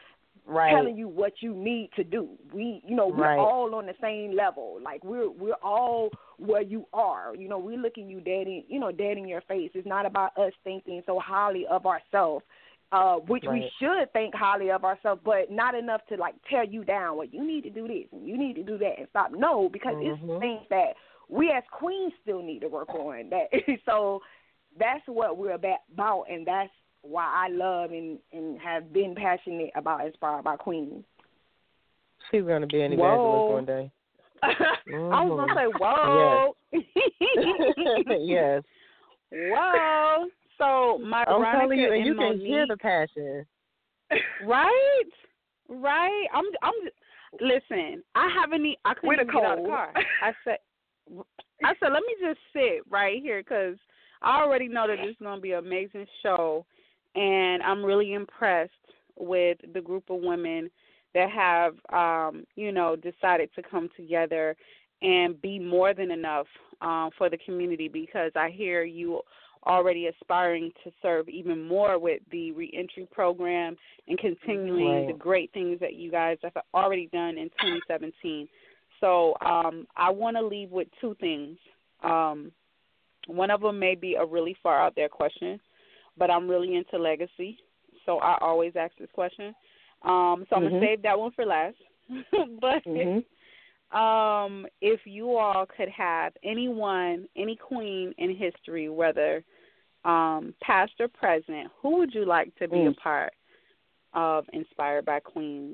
right. telling you what you need to do. We, you know, we're right. all on the same level. Like we're we're all where you are. You know, we're looking you dead in, you know, dead in your face. It's not about us thinking so highly of ourselves, uh, which right. we should think highly of ourselves, but not enough to like tear you down. Well, you need to do this and you need to do that and stop. No, because mm-hmm. it's things that we as queens still need to work on. That so that's what we're about, and that's why I love and, and have been passionate about Inspired by Queens. She's going to be an evangelist whoa. one day. Mm-hmm. I was going to say, whoa. Yes. yes. Whoa. So, my I'm telling you, and you Monique, can hear the passion. Right? Right? I'm, I'm, listen, I haven't, e- I couldn't even get out of the car. I said, I said, let me just sit right here because I already know that this is going to be an amazing show. And I'm really impressed with the group of women that have, um, you know, decided to come together and be more than enough um, for the community, because I hear you already aspiring to serve even more with the reentry program and continuing right. the great things that you guys have already done in twenty seventeen. So um, I want to leave with two things. Um, one of them may be a really far out there question, but I'm really into legacy, so I always ask this question. Um, so I'm mm-hmm. going to save that one for last. but mm-hmm. um, if you all could have anyone, any queen in history, whether um, past or present, who would you like to be mm. a part of Inspired by Queens?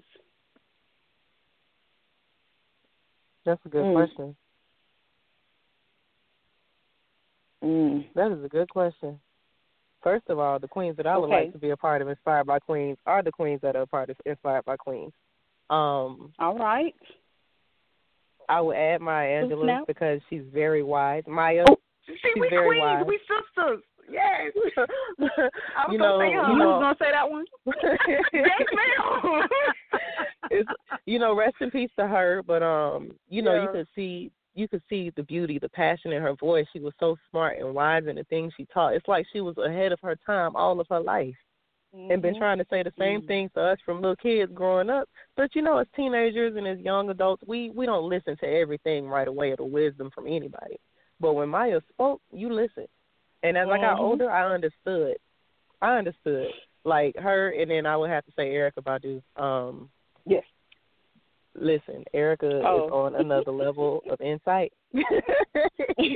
That's a good mm. question. Mm. That is a good question. First of all, the queens that I would okay. like to be a part of Inspired by Queens are the queens that are a part of Inspired by Queens. Um, all right. I would add Maya Angelou now? because she's very wise. Maya, oh, see, she's we very queens, wise. we sisters. Yes. I was you gonna know, say her. you You know, was gonna say that one? Yes, ma'am. it's, you know, rest in peace to her. But um, you know, yeah. you could see you could see the beauty, the passion in her voice. She was so smart and wise in the things she taught. It's like she was ahead of her time all of her life. Mm-hmm. And been trying to say the same mm-hmm. things to us from little kids growing up. But, you know, as teenagers and as young adults, we, we don't listen to everything right away or the wisdom from anybody. But when Maya spoke, you listened. And as mm-hmm. I got older, I understood. I understood. Like her, and then I would have to say Erykah Badu. Um, yes. Listen, Erykah oh. is on another level of insight. that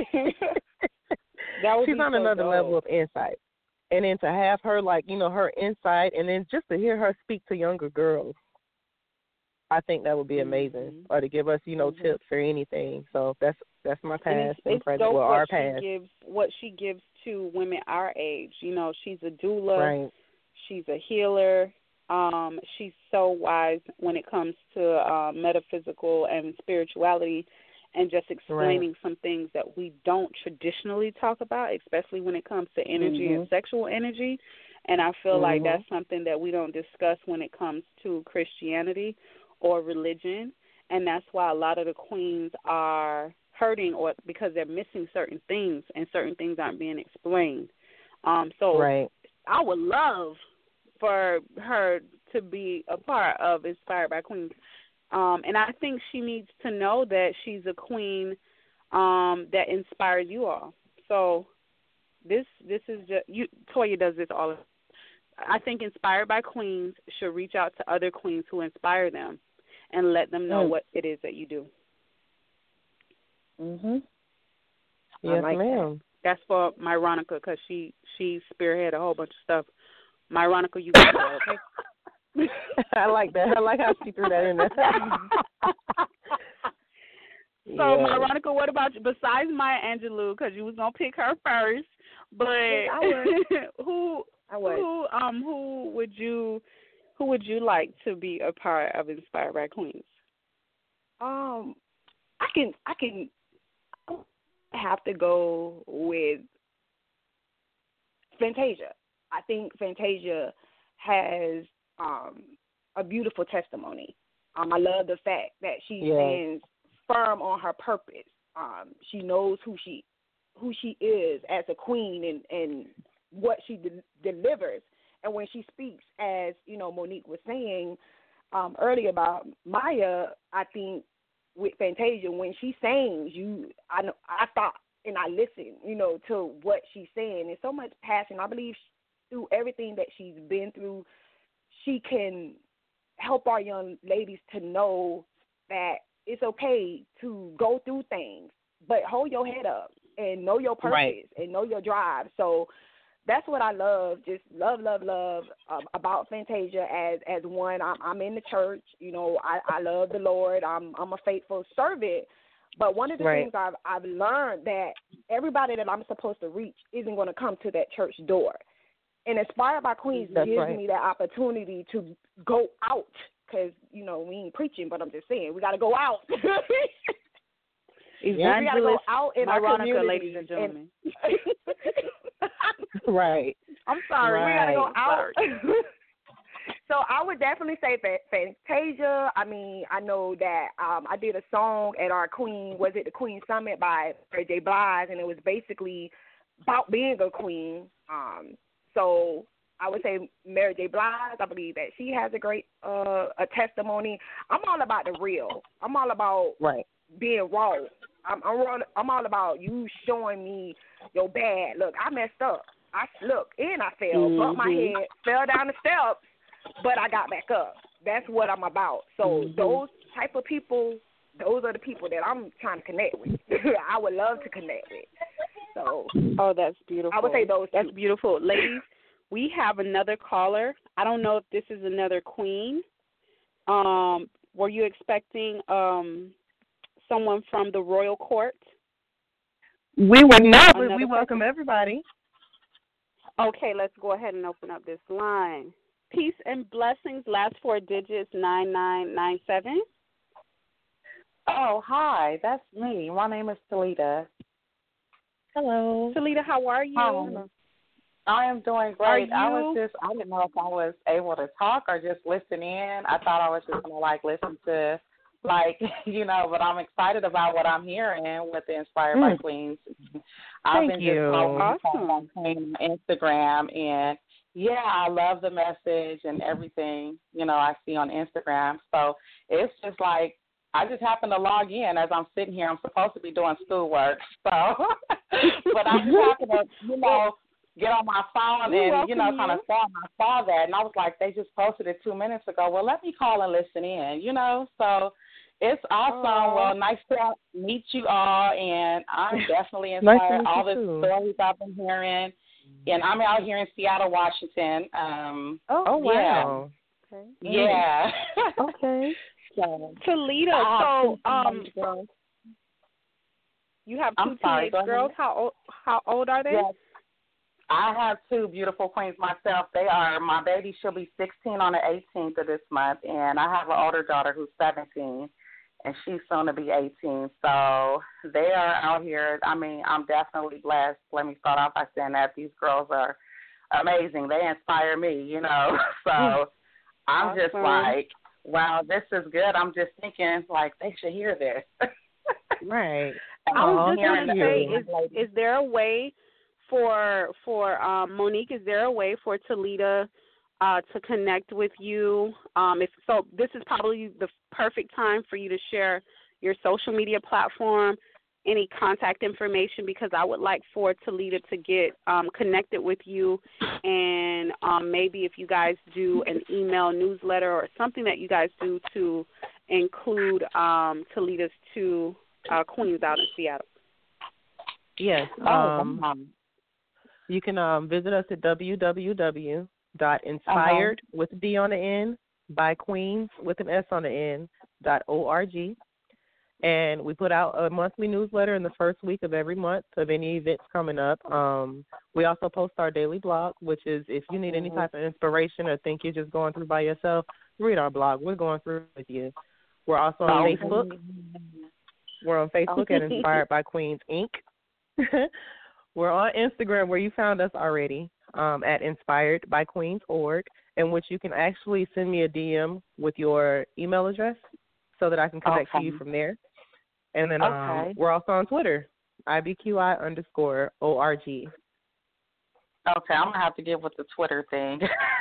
would She's be on so another dope. level of insight. And then to have her, like, you know, her insight, and then just to hear her speak to younger girls, I think that would be amazing. Mm-hmm. Or to give us, you know, mm-hmm. tips or anything. So that's that's my past and, and, it's, it's present. dope Well, what our she past. gives, what she gives to women our age. You know, she's a doula. Right. She's a healer. Um, she's so wise when it comes to uh, metaphysical and spirituality, and just explaining right. some things that we don't traditionally talk about, especially when it comes to energy mm-hmm. and sexual energy. And I feel mm-hmm. like that's something that we don't discuss when it comes to Christianity or religion. And that's why a lot of the queens are hurting, or because they're missing certain things and certain things aren't being explained. Um, so right. I would love for her to be a part of Inspired by Queens. Um, and I think she needs to know that she's a queen um, that inspires you all. So this this is just you. Toya does this all the time. I think Inspired by Queens should reach out to other queens who inspire them and let them know mm. what it is that you do. Mhm. Yes, like ma'am. That. That's for Myronica because she she spearheaded a whole bunch of stuff. Myronica, you got that, okay? I like that. I like how she threw that in there. So, yeah. Myronica, what about you? Besides Maya Angelou, because you was gonna pick her first, but yes, I would. who I would. who um who would you who would you like to be a part of Inspired by Queens? Um, I can I can have to go with Fantasia. I think Fantasia has um, a beautiful testimony. Um, I love the fact that she yeah. stands firm on her purpose. Um, she knows who she who she is as a queen and, and what she de- delivers. And when she speaks, as you know, Monique was saying, um, earlier about Maya, I think with Fantasia, when she sings, you, I know, I stop and I listen, you know, to what she's saying. There's so much passion. I believe she, through everything that she's been through, she can help our young ladies to know that it's okay to go through things, but hold your head up and know your purpose right. and know your drive. So that's what I love, just love, love, love um, about Fantasia as as one. I'm, I'm in the church, you know, I, I love the Lord. I'm I'm a faithful servant. But one of the right. things I've I've learned that everybody that I'm supposed to reach isn't going to come to that church door. And Inspired by Queens That's gives right. me that opportunity to go out because, you know, we ain't preaching, but I'm just saying we got to go out. Evangelist we got to go out in our Veronica, community. ladies and gentlemen. And right. I'm sorry. Right. We got to go out. So I would definitely say that Fantasia. I mean, I know that um, I did a song at our Queen, was it the Queen Summit by Mary J. Blige, and it was basically about being a queen. Um, so I would say Mary J. Blige. I believe that she has a great uh, a testimony. I'm all about the real. I'm all about right. being raw. I'm, I'm all, I'm all about you showing me your bad. Look, I messed up. I look and I fell, mm-hmm. bumped my head, fell down the steps. But I got back up. That's what I'm about. So mm-hmm. those type of people, those are the people that I'm trying to connect with. I would love to connect with. So, oh, that's beautiful. I would say those. That's two. beautiful, ladies. We have another caller. I don't know if this is another queen. Um, were you expecting um someone from the royal court? We were not, but Another we welcome person? everybody. Okay, let's go ahead and open up this line. Peace and blessings. Last four digits, nine nine nine seven. Oh, hi. That's me. My name is Talita. Hello. Talita, how are you? Hi. I am doing great. I was just, I didn't know if I was able to talk or just listen in. I thought I was just going to, like, listen to, like, you know, but I'm excited about what I'm hearing with the Inspired mm. by Queens. I've Thank been you. just following awesome. on Instagram, and yeah, I love the message and everything, you know, I see on Instagram. So it's just like, I just happened to log in as I'm sitting here. I'm supposed to be doing schoolwork. So, but I just happened to, you know, get on my phone and, you know, kind of saw, I saw that. And I was like, they just posted it two minutes ago. Well, let me call and listen in, you know. So it's awesome. Oh. Well, nice to meet you all. And I'm definitely inspired. Nice all the too. stories I've been hearing. And I'm out here in Seattle, Washington. Um, oh, oh, wow. Yeah. Okay. Yeah. okay. So, Talita, so um, you have two I'm sorry, teenage girls. How old, how old are they? Yes. I have two beautiful queens myself. They are, my baby, she'll be sixteen on the eighteenth of this month, and I have an older daughter who's seventeen, and she's soon to be eighteen. So they are out here. I mean, I'm definitely blessed. Let me start off by saying that these girls are amazing. They inspire me, you know. So I'm awesome. just like, wow, this is good. I'm just thinking, like, they should hear this. Right. I was just going to say, is, is there a way for, for um, Monique, is there a way for Talita uh, to connect with you? Um, if so, this is probably the perfect time for you to share your social media platform, any contact information, because I would like for Talita to get um, connected with you, and um, maybe if you guys do an email newsletter or something that you guys do to include um, Talita's two uh, queens out in Seattle. Yes. Um, you can um, visit us at w w w dot inspired uh-huh. with a D on the end by Queens with an S on the end dot org. And we put out a monthly newsletter in the first week of every month of any events coming up. Um, we also post our daily blog, which is if you need any type of inspiration or think you're just going through by yourself, read our blog. We're going through with you. We're also on okay. Facebook. We're on Facebook at Inspired by Queens, Incorporated. We're on Instagram, where you found us already, um, at Inspired by Queens dot org, in which you can actually send me a D M with your email address so that I can connect okay. to you from there. And then okay. um, we're also on Twitter, I B Q I underscore O R G. Okay, I'm going to have to get with the Twitter thing.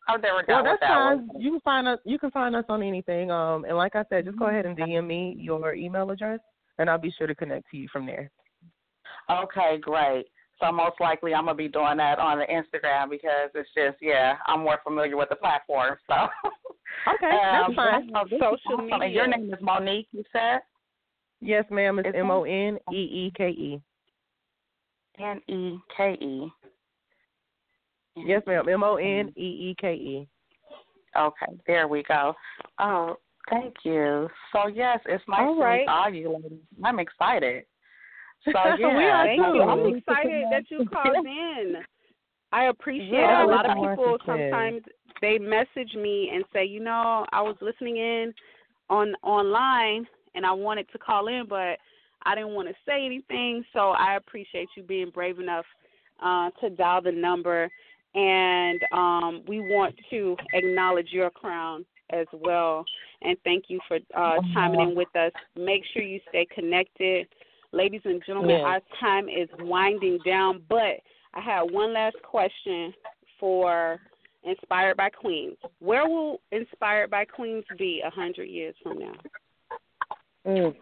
I've never got Well, with that's that fine. one. You can find us. You can find us on anything. Um, and like I said, just go ahead and D M me your email address, and I'll be sure to connect to you from there. Okay, great. So most likely I'm gonna be doing that on the Instagram because it's just yeah, I'm more familiar with the platform. So okay, um, that's fine. Oh, social media. And your name is Monique, you said? Yes, ma'am. It's Is M O N E E K E. N E K E. Yes, ma'am. M O N E E K E. Okay, there we go. Oh, thank you. So yes, it's nice All to right. meet all you ladies. I'm excited. So We are yeah, Thank too. you. I'm excited that you called in. I appreciate Yeah, it. A lot of listen, people listen. sometimes they message me and say, you know, I was listening in on online and I wanted to call in, but I didn't want to say anything. So I appreciate you being brave enough uh, to dial the number, and um, we want to acknowledge your crown as well. And thank you for uh, chiming in with us. Make sure you stay connected. Ladies and gentlemen, Yes. our time is winding down, but I have one last question for Inspired by Queens. Where will Inspired by Queens be a hundred years from now? Mm.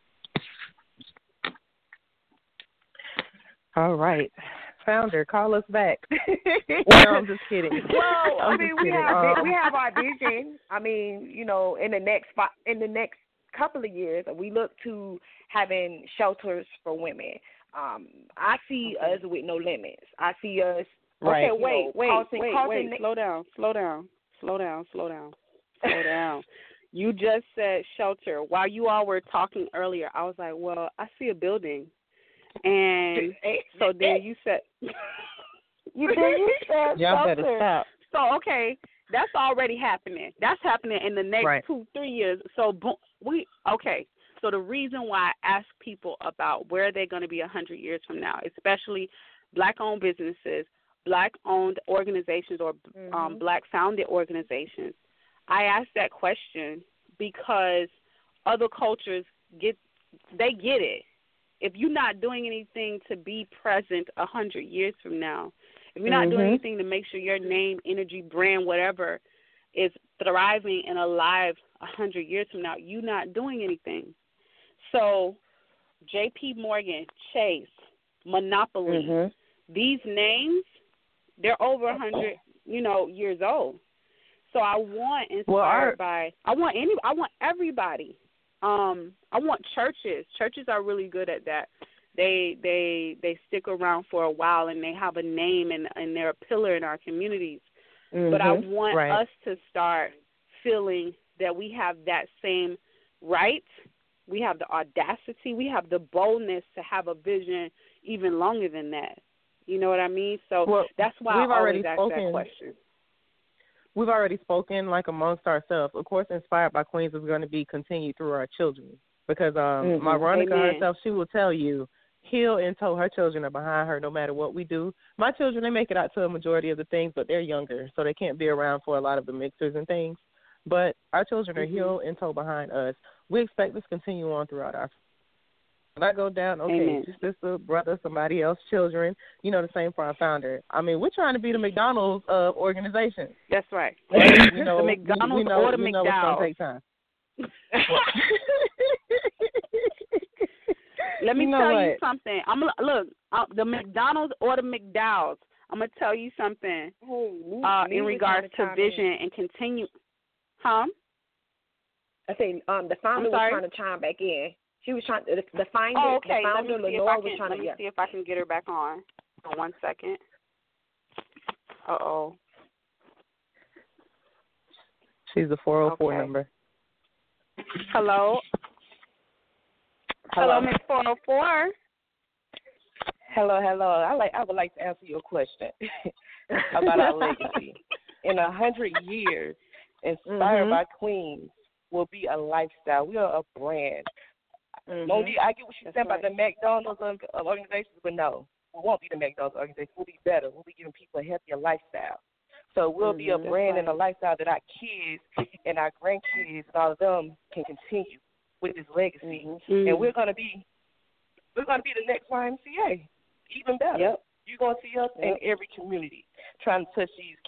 All right. Founder, call us back. No, I'm just kidding. Well, I'm I mean, just we kidding. have Um, we have our vision. I mean, you know, in the next fi- in the next couple of years, we look to having shelters for women. Um, I see us with no limits. I see us. Right. Okay, wait, know, wait, causing- wait, causing- wait. Slow down, slow down, slow down, slow down, slow down. You just said shelter. While you all were talking earlier, I was like, well, I see a building. And so then you said, you then you said Y'all shelter. better stop. So, okay, that's already happening. That's happening in the next Right. two, three years. So, bo- we, okay. So the reason why I ask people about where they're going to be one hundred years from now, especially black-owned businesses, black-owned organizations, or Mm-hmm. um, black-founded organizations, I ask that question because other cultures get, they get it. If you're not doing anything to be present a hundred years from now, if you're not Mm-hmm. doing anything to make sure your name, energy, brand, whatever, is thriving and alive a hundred years from now, you're not doing anything. So, J P Morgan, Chase, Monopoly, Mm-hmm. these names, they're over a hundred, you know, years old. So I want inspired Well, our- by. I want any. I want everybody. Um, I want churches. Churches are really good at that. They they they stick around for a while and they have a name and and they're a pillar in our communities. Mm-hmm. But I want right. us to start feeling that we have that same right. We have the audacity. We have the boldness to have a vision even longer than that. You know what I mean? So Well, that's why we've I already always ask spoken. that question. We've already spoken like amongst ourselves. Of course, Inspired by Queens is going to be continued through our children because um, Mm-hmm. my Veronica Amen. herself, she will tell you, heel and toe, her children are behind her no matter what we do. My children, they make it out to a majority of the things, but they're younger, so they can't be around for a lot of the mixers and things. But our children are Mm-hmm. heel and toe behind us. We expect this to continue on throughout our. When I go down, okay, Amen. sister, brother, somebody else, children, you know, the same for our founder. I mean, we're trying to be the McDonald's of uh, organization. That's right. You know, the McDonald's we, we know, or the we know McDowell's. it's going to take time. Let me You know tell what? you something. I'm look uh, the McDonald's or the McDowell's. I'm gonna tell you something Hey, me- uh, me in was regards trying to chime in. vision and continue. Huh? I say um, the founder I'm was sorry? trying to chime back in. She was trying. The, the founder, Oh, okay. the Let founder, me see if Lenore I was can. trying Let to. me Yeah. see if I can get her back on. Hold One second. Uh oh. She's the four oh four Okay. number. Hello. Hello, Miss four oh four. Hello, hello. I like. I would like to answer your question about our legacy. In a hundred years, Inspired Mhm. by Queens will be a lifestyle. We are a brand. Mm-hmm. Monique, I get what you're That's saying right. about the McDonald's of, of organizations, but no, we won't be the McDonald's organization. We'll be better. We'll be giving people a healthier lifestyle. So we'll be a Mhm, brand that's and a lifestyle that our kids and our grandkids and all of them can continue with this legacy. Mm. And we're gonna be we're gonna be the next Y M C A. Even better. Yep. You're gonna see us Yep. in every community trying to touch these kids.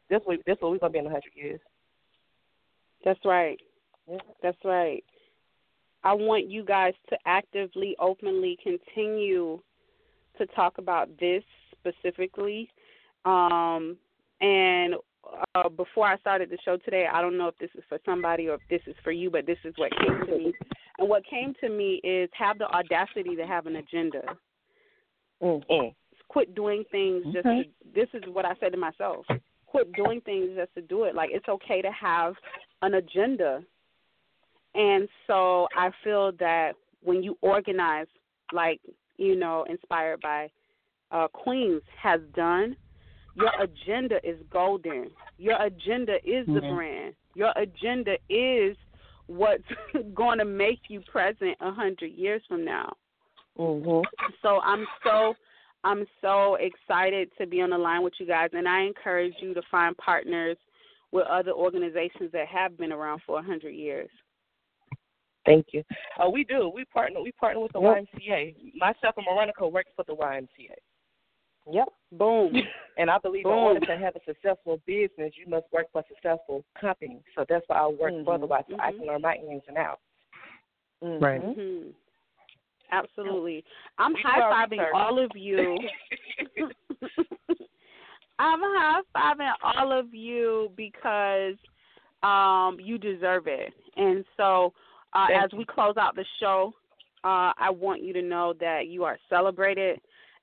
this what this what we're gonna be in a hundred years. That's right. Yeah. That's right. I want you guys to actively, openly continue to talk about this specifically. Um, and uh, before I started the show today, I don't know if this is for somebody or if this is for you, but this is what came to me. And what came to me is have the audacity to have an agenda. Mm-hmm. Quit doing things just okay. to, this is what I said to myself. Quit doing things just to do it. Like, it's okay to have an agenda. And so I feel that when you organize, like, you know, inspired by uh, Queens has done, your agenda is golden. Your agenda is the mm-hmm. brand. Your agenda is what's going to make you present a hundred years from now. Mm-hmm. So I'm so I'm so excited to be on the line with you guys, and I encourage you to find partners with other organizations that have been around for a hundred years. Thank you. Uh, we do. We partner. We partner with the yep. Y M C A. Myself and Monica work for the Y M C A. Yep. Boom. And I believe Boom. in order to have a successful business, you must work for a successful company. So that's why I work mm-hmm. for the Y M C A. Mm-hmm. I can learn my ins and outs. Mm-hmm. Right. Mm-hmm. Absolutely. I'm high-fiving all of you. I'm high-fiving all of you because um, you deserve it. And so uh, as we close out the show, uh, I want you to know that you are celebrated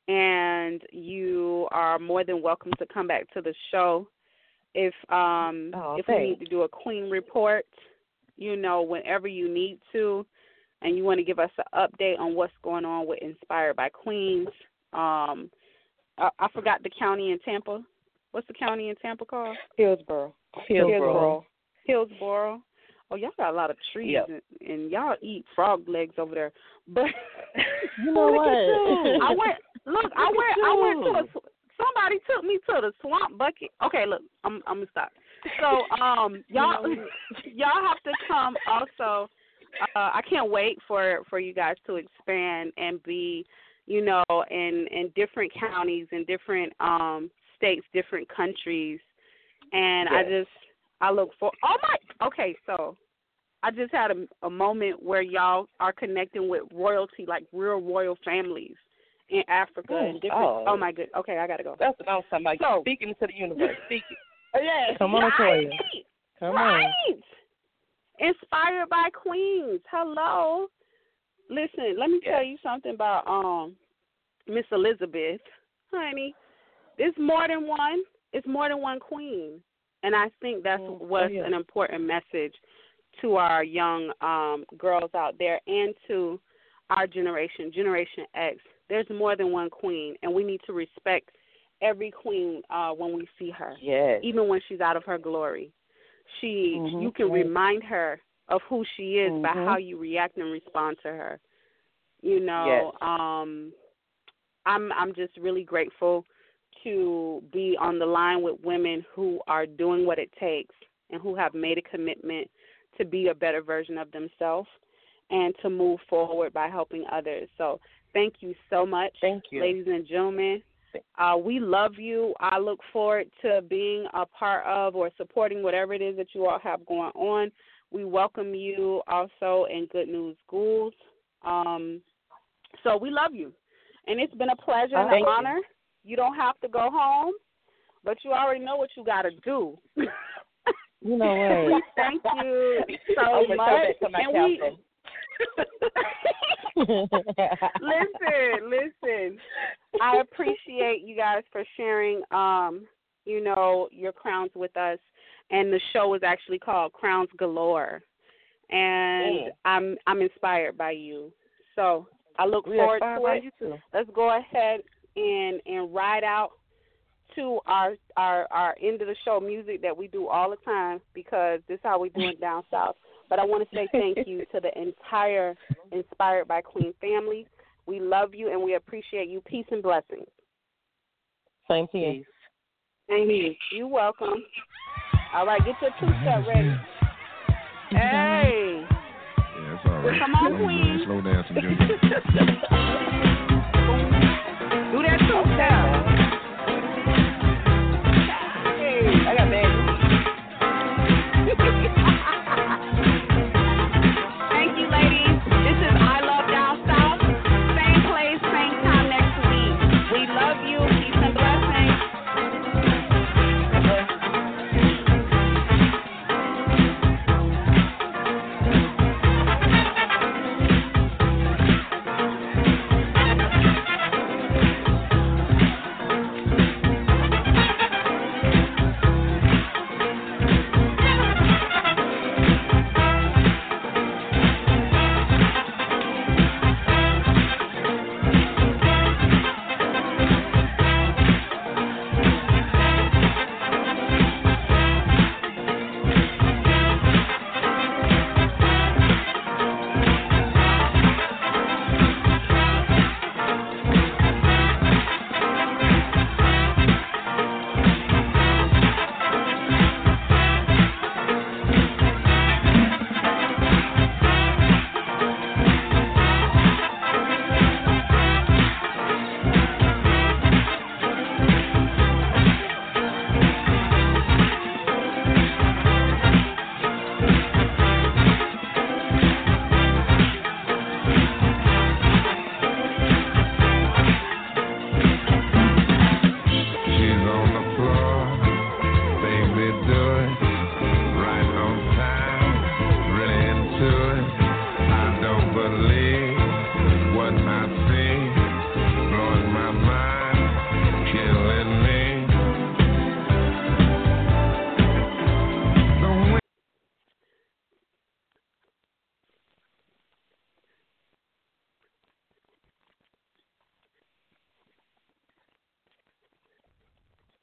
and you are more than welcome to come back to the show. If um, oh, if we need to do a Queen report, you know, whenever you need to, and you want to give us an update on what's going on with Inspired by Queens. Um, I, I forgot the county in Tampa. What's the county in Tampa called? Hillsborough. Hillsborough. Hillsborough. Oh, y'all got a lot of trees, yep. and, and y'all eat frog legs over there. But you know what? I went. Look, I went. I went to a. Somebody took me to the swamp bucket. Okay, look, I'm. I'm gonna stop. So, um, y'all, y'all have to come also. Uh, I can't wait for, for you guys to expand and be, you know, in, in different counties, in different um, states, different countries. And yes. I just, I look for, oh my, okay, so I just had a, a moment where y'all are connecting with royalty, like real royal families in Africa mm, and different, oh. oh my good, okay, I got to go. That's what I was talking about. So, speaking to the universe, speaking. Yes, Come on, right, Toya. Come right. on. Inspired by Queens. Hello. Listen, let me yes. tell you something about um Miss Elizabeth. Honey, it's more than one. It's more than one queen. And I think that's mm, what's oh, yeah. an important message to our young um, girls out there and to our generation, Generation X. There's more than one queen, and we need to respect every queen uh, when we see her, yes. even when she's out of her glory. She, mm-hmm. you can right. remind her of who she is mm-hmm. by how you react and respond to her. You know, yes. um, I'm I'm just really grateful to be on the line with women who are doing what it takes and who have made a commitment to be a better version of themselves and to move forward by helping others. So thank you so much, thank you, ladies and gentlemen. Uh, we love you. I look forward to being a part of or supporting whatever it is that you all have going on. We welcome you also in Good News Schools. Um, so we love you. And it's been a pleasure and an honor. You. you don't have to go home, but you already know what you got to do. You know what? We thank you so much. And we, listen, listen. I appreciate you guys for sharing, um, you know, your crowns with us. And the show is actually called Crowns Galore. And mm. I'm I'm inspired by you. So I look we forward to by it. You too. Let's go ahead and, and ride out to our, our our end of the show music that we do all the time because this is how we do it down south. But I want to say thank you to the entire Inspired by Queen family. We love you and we appreciate you. Peace and blessings. Same to you. Thank you. You're welcome. All right, get your two-step ready. Hey. Yeah, it's all right. Come on, Slow, Queen. slow down some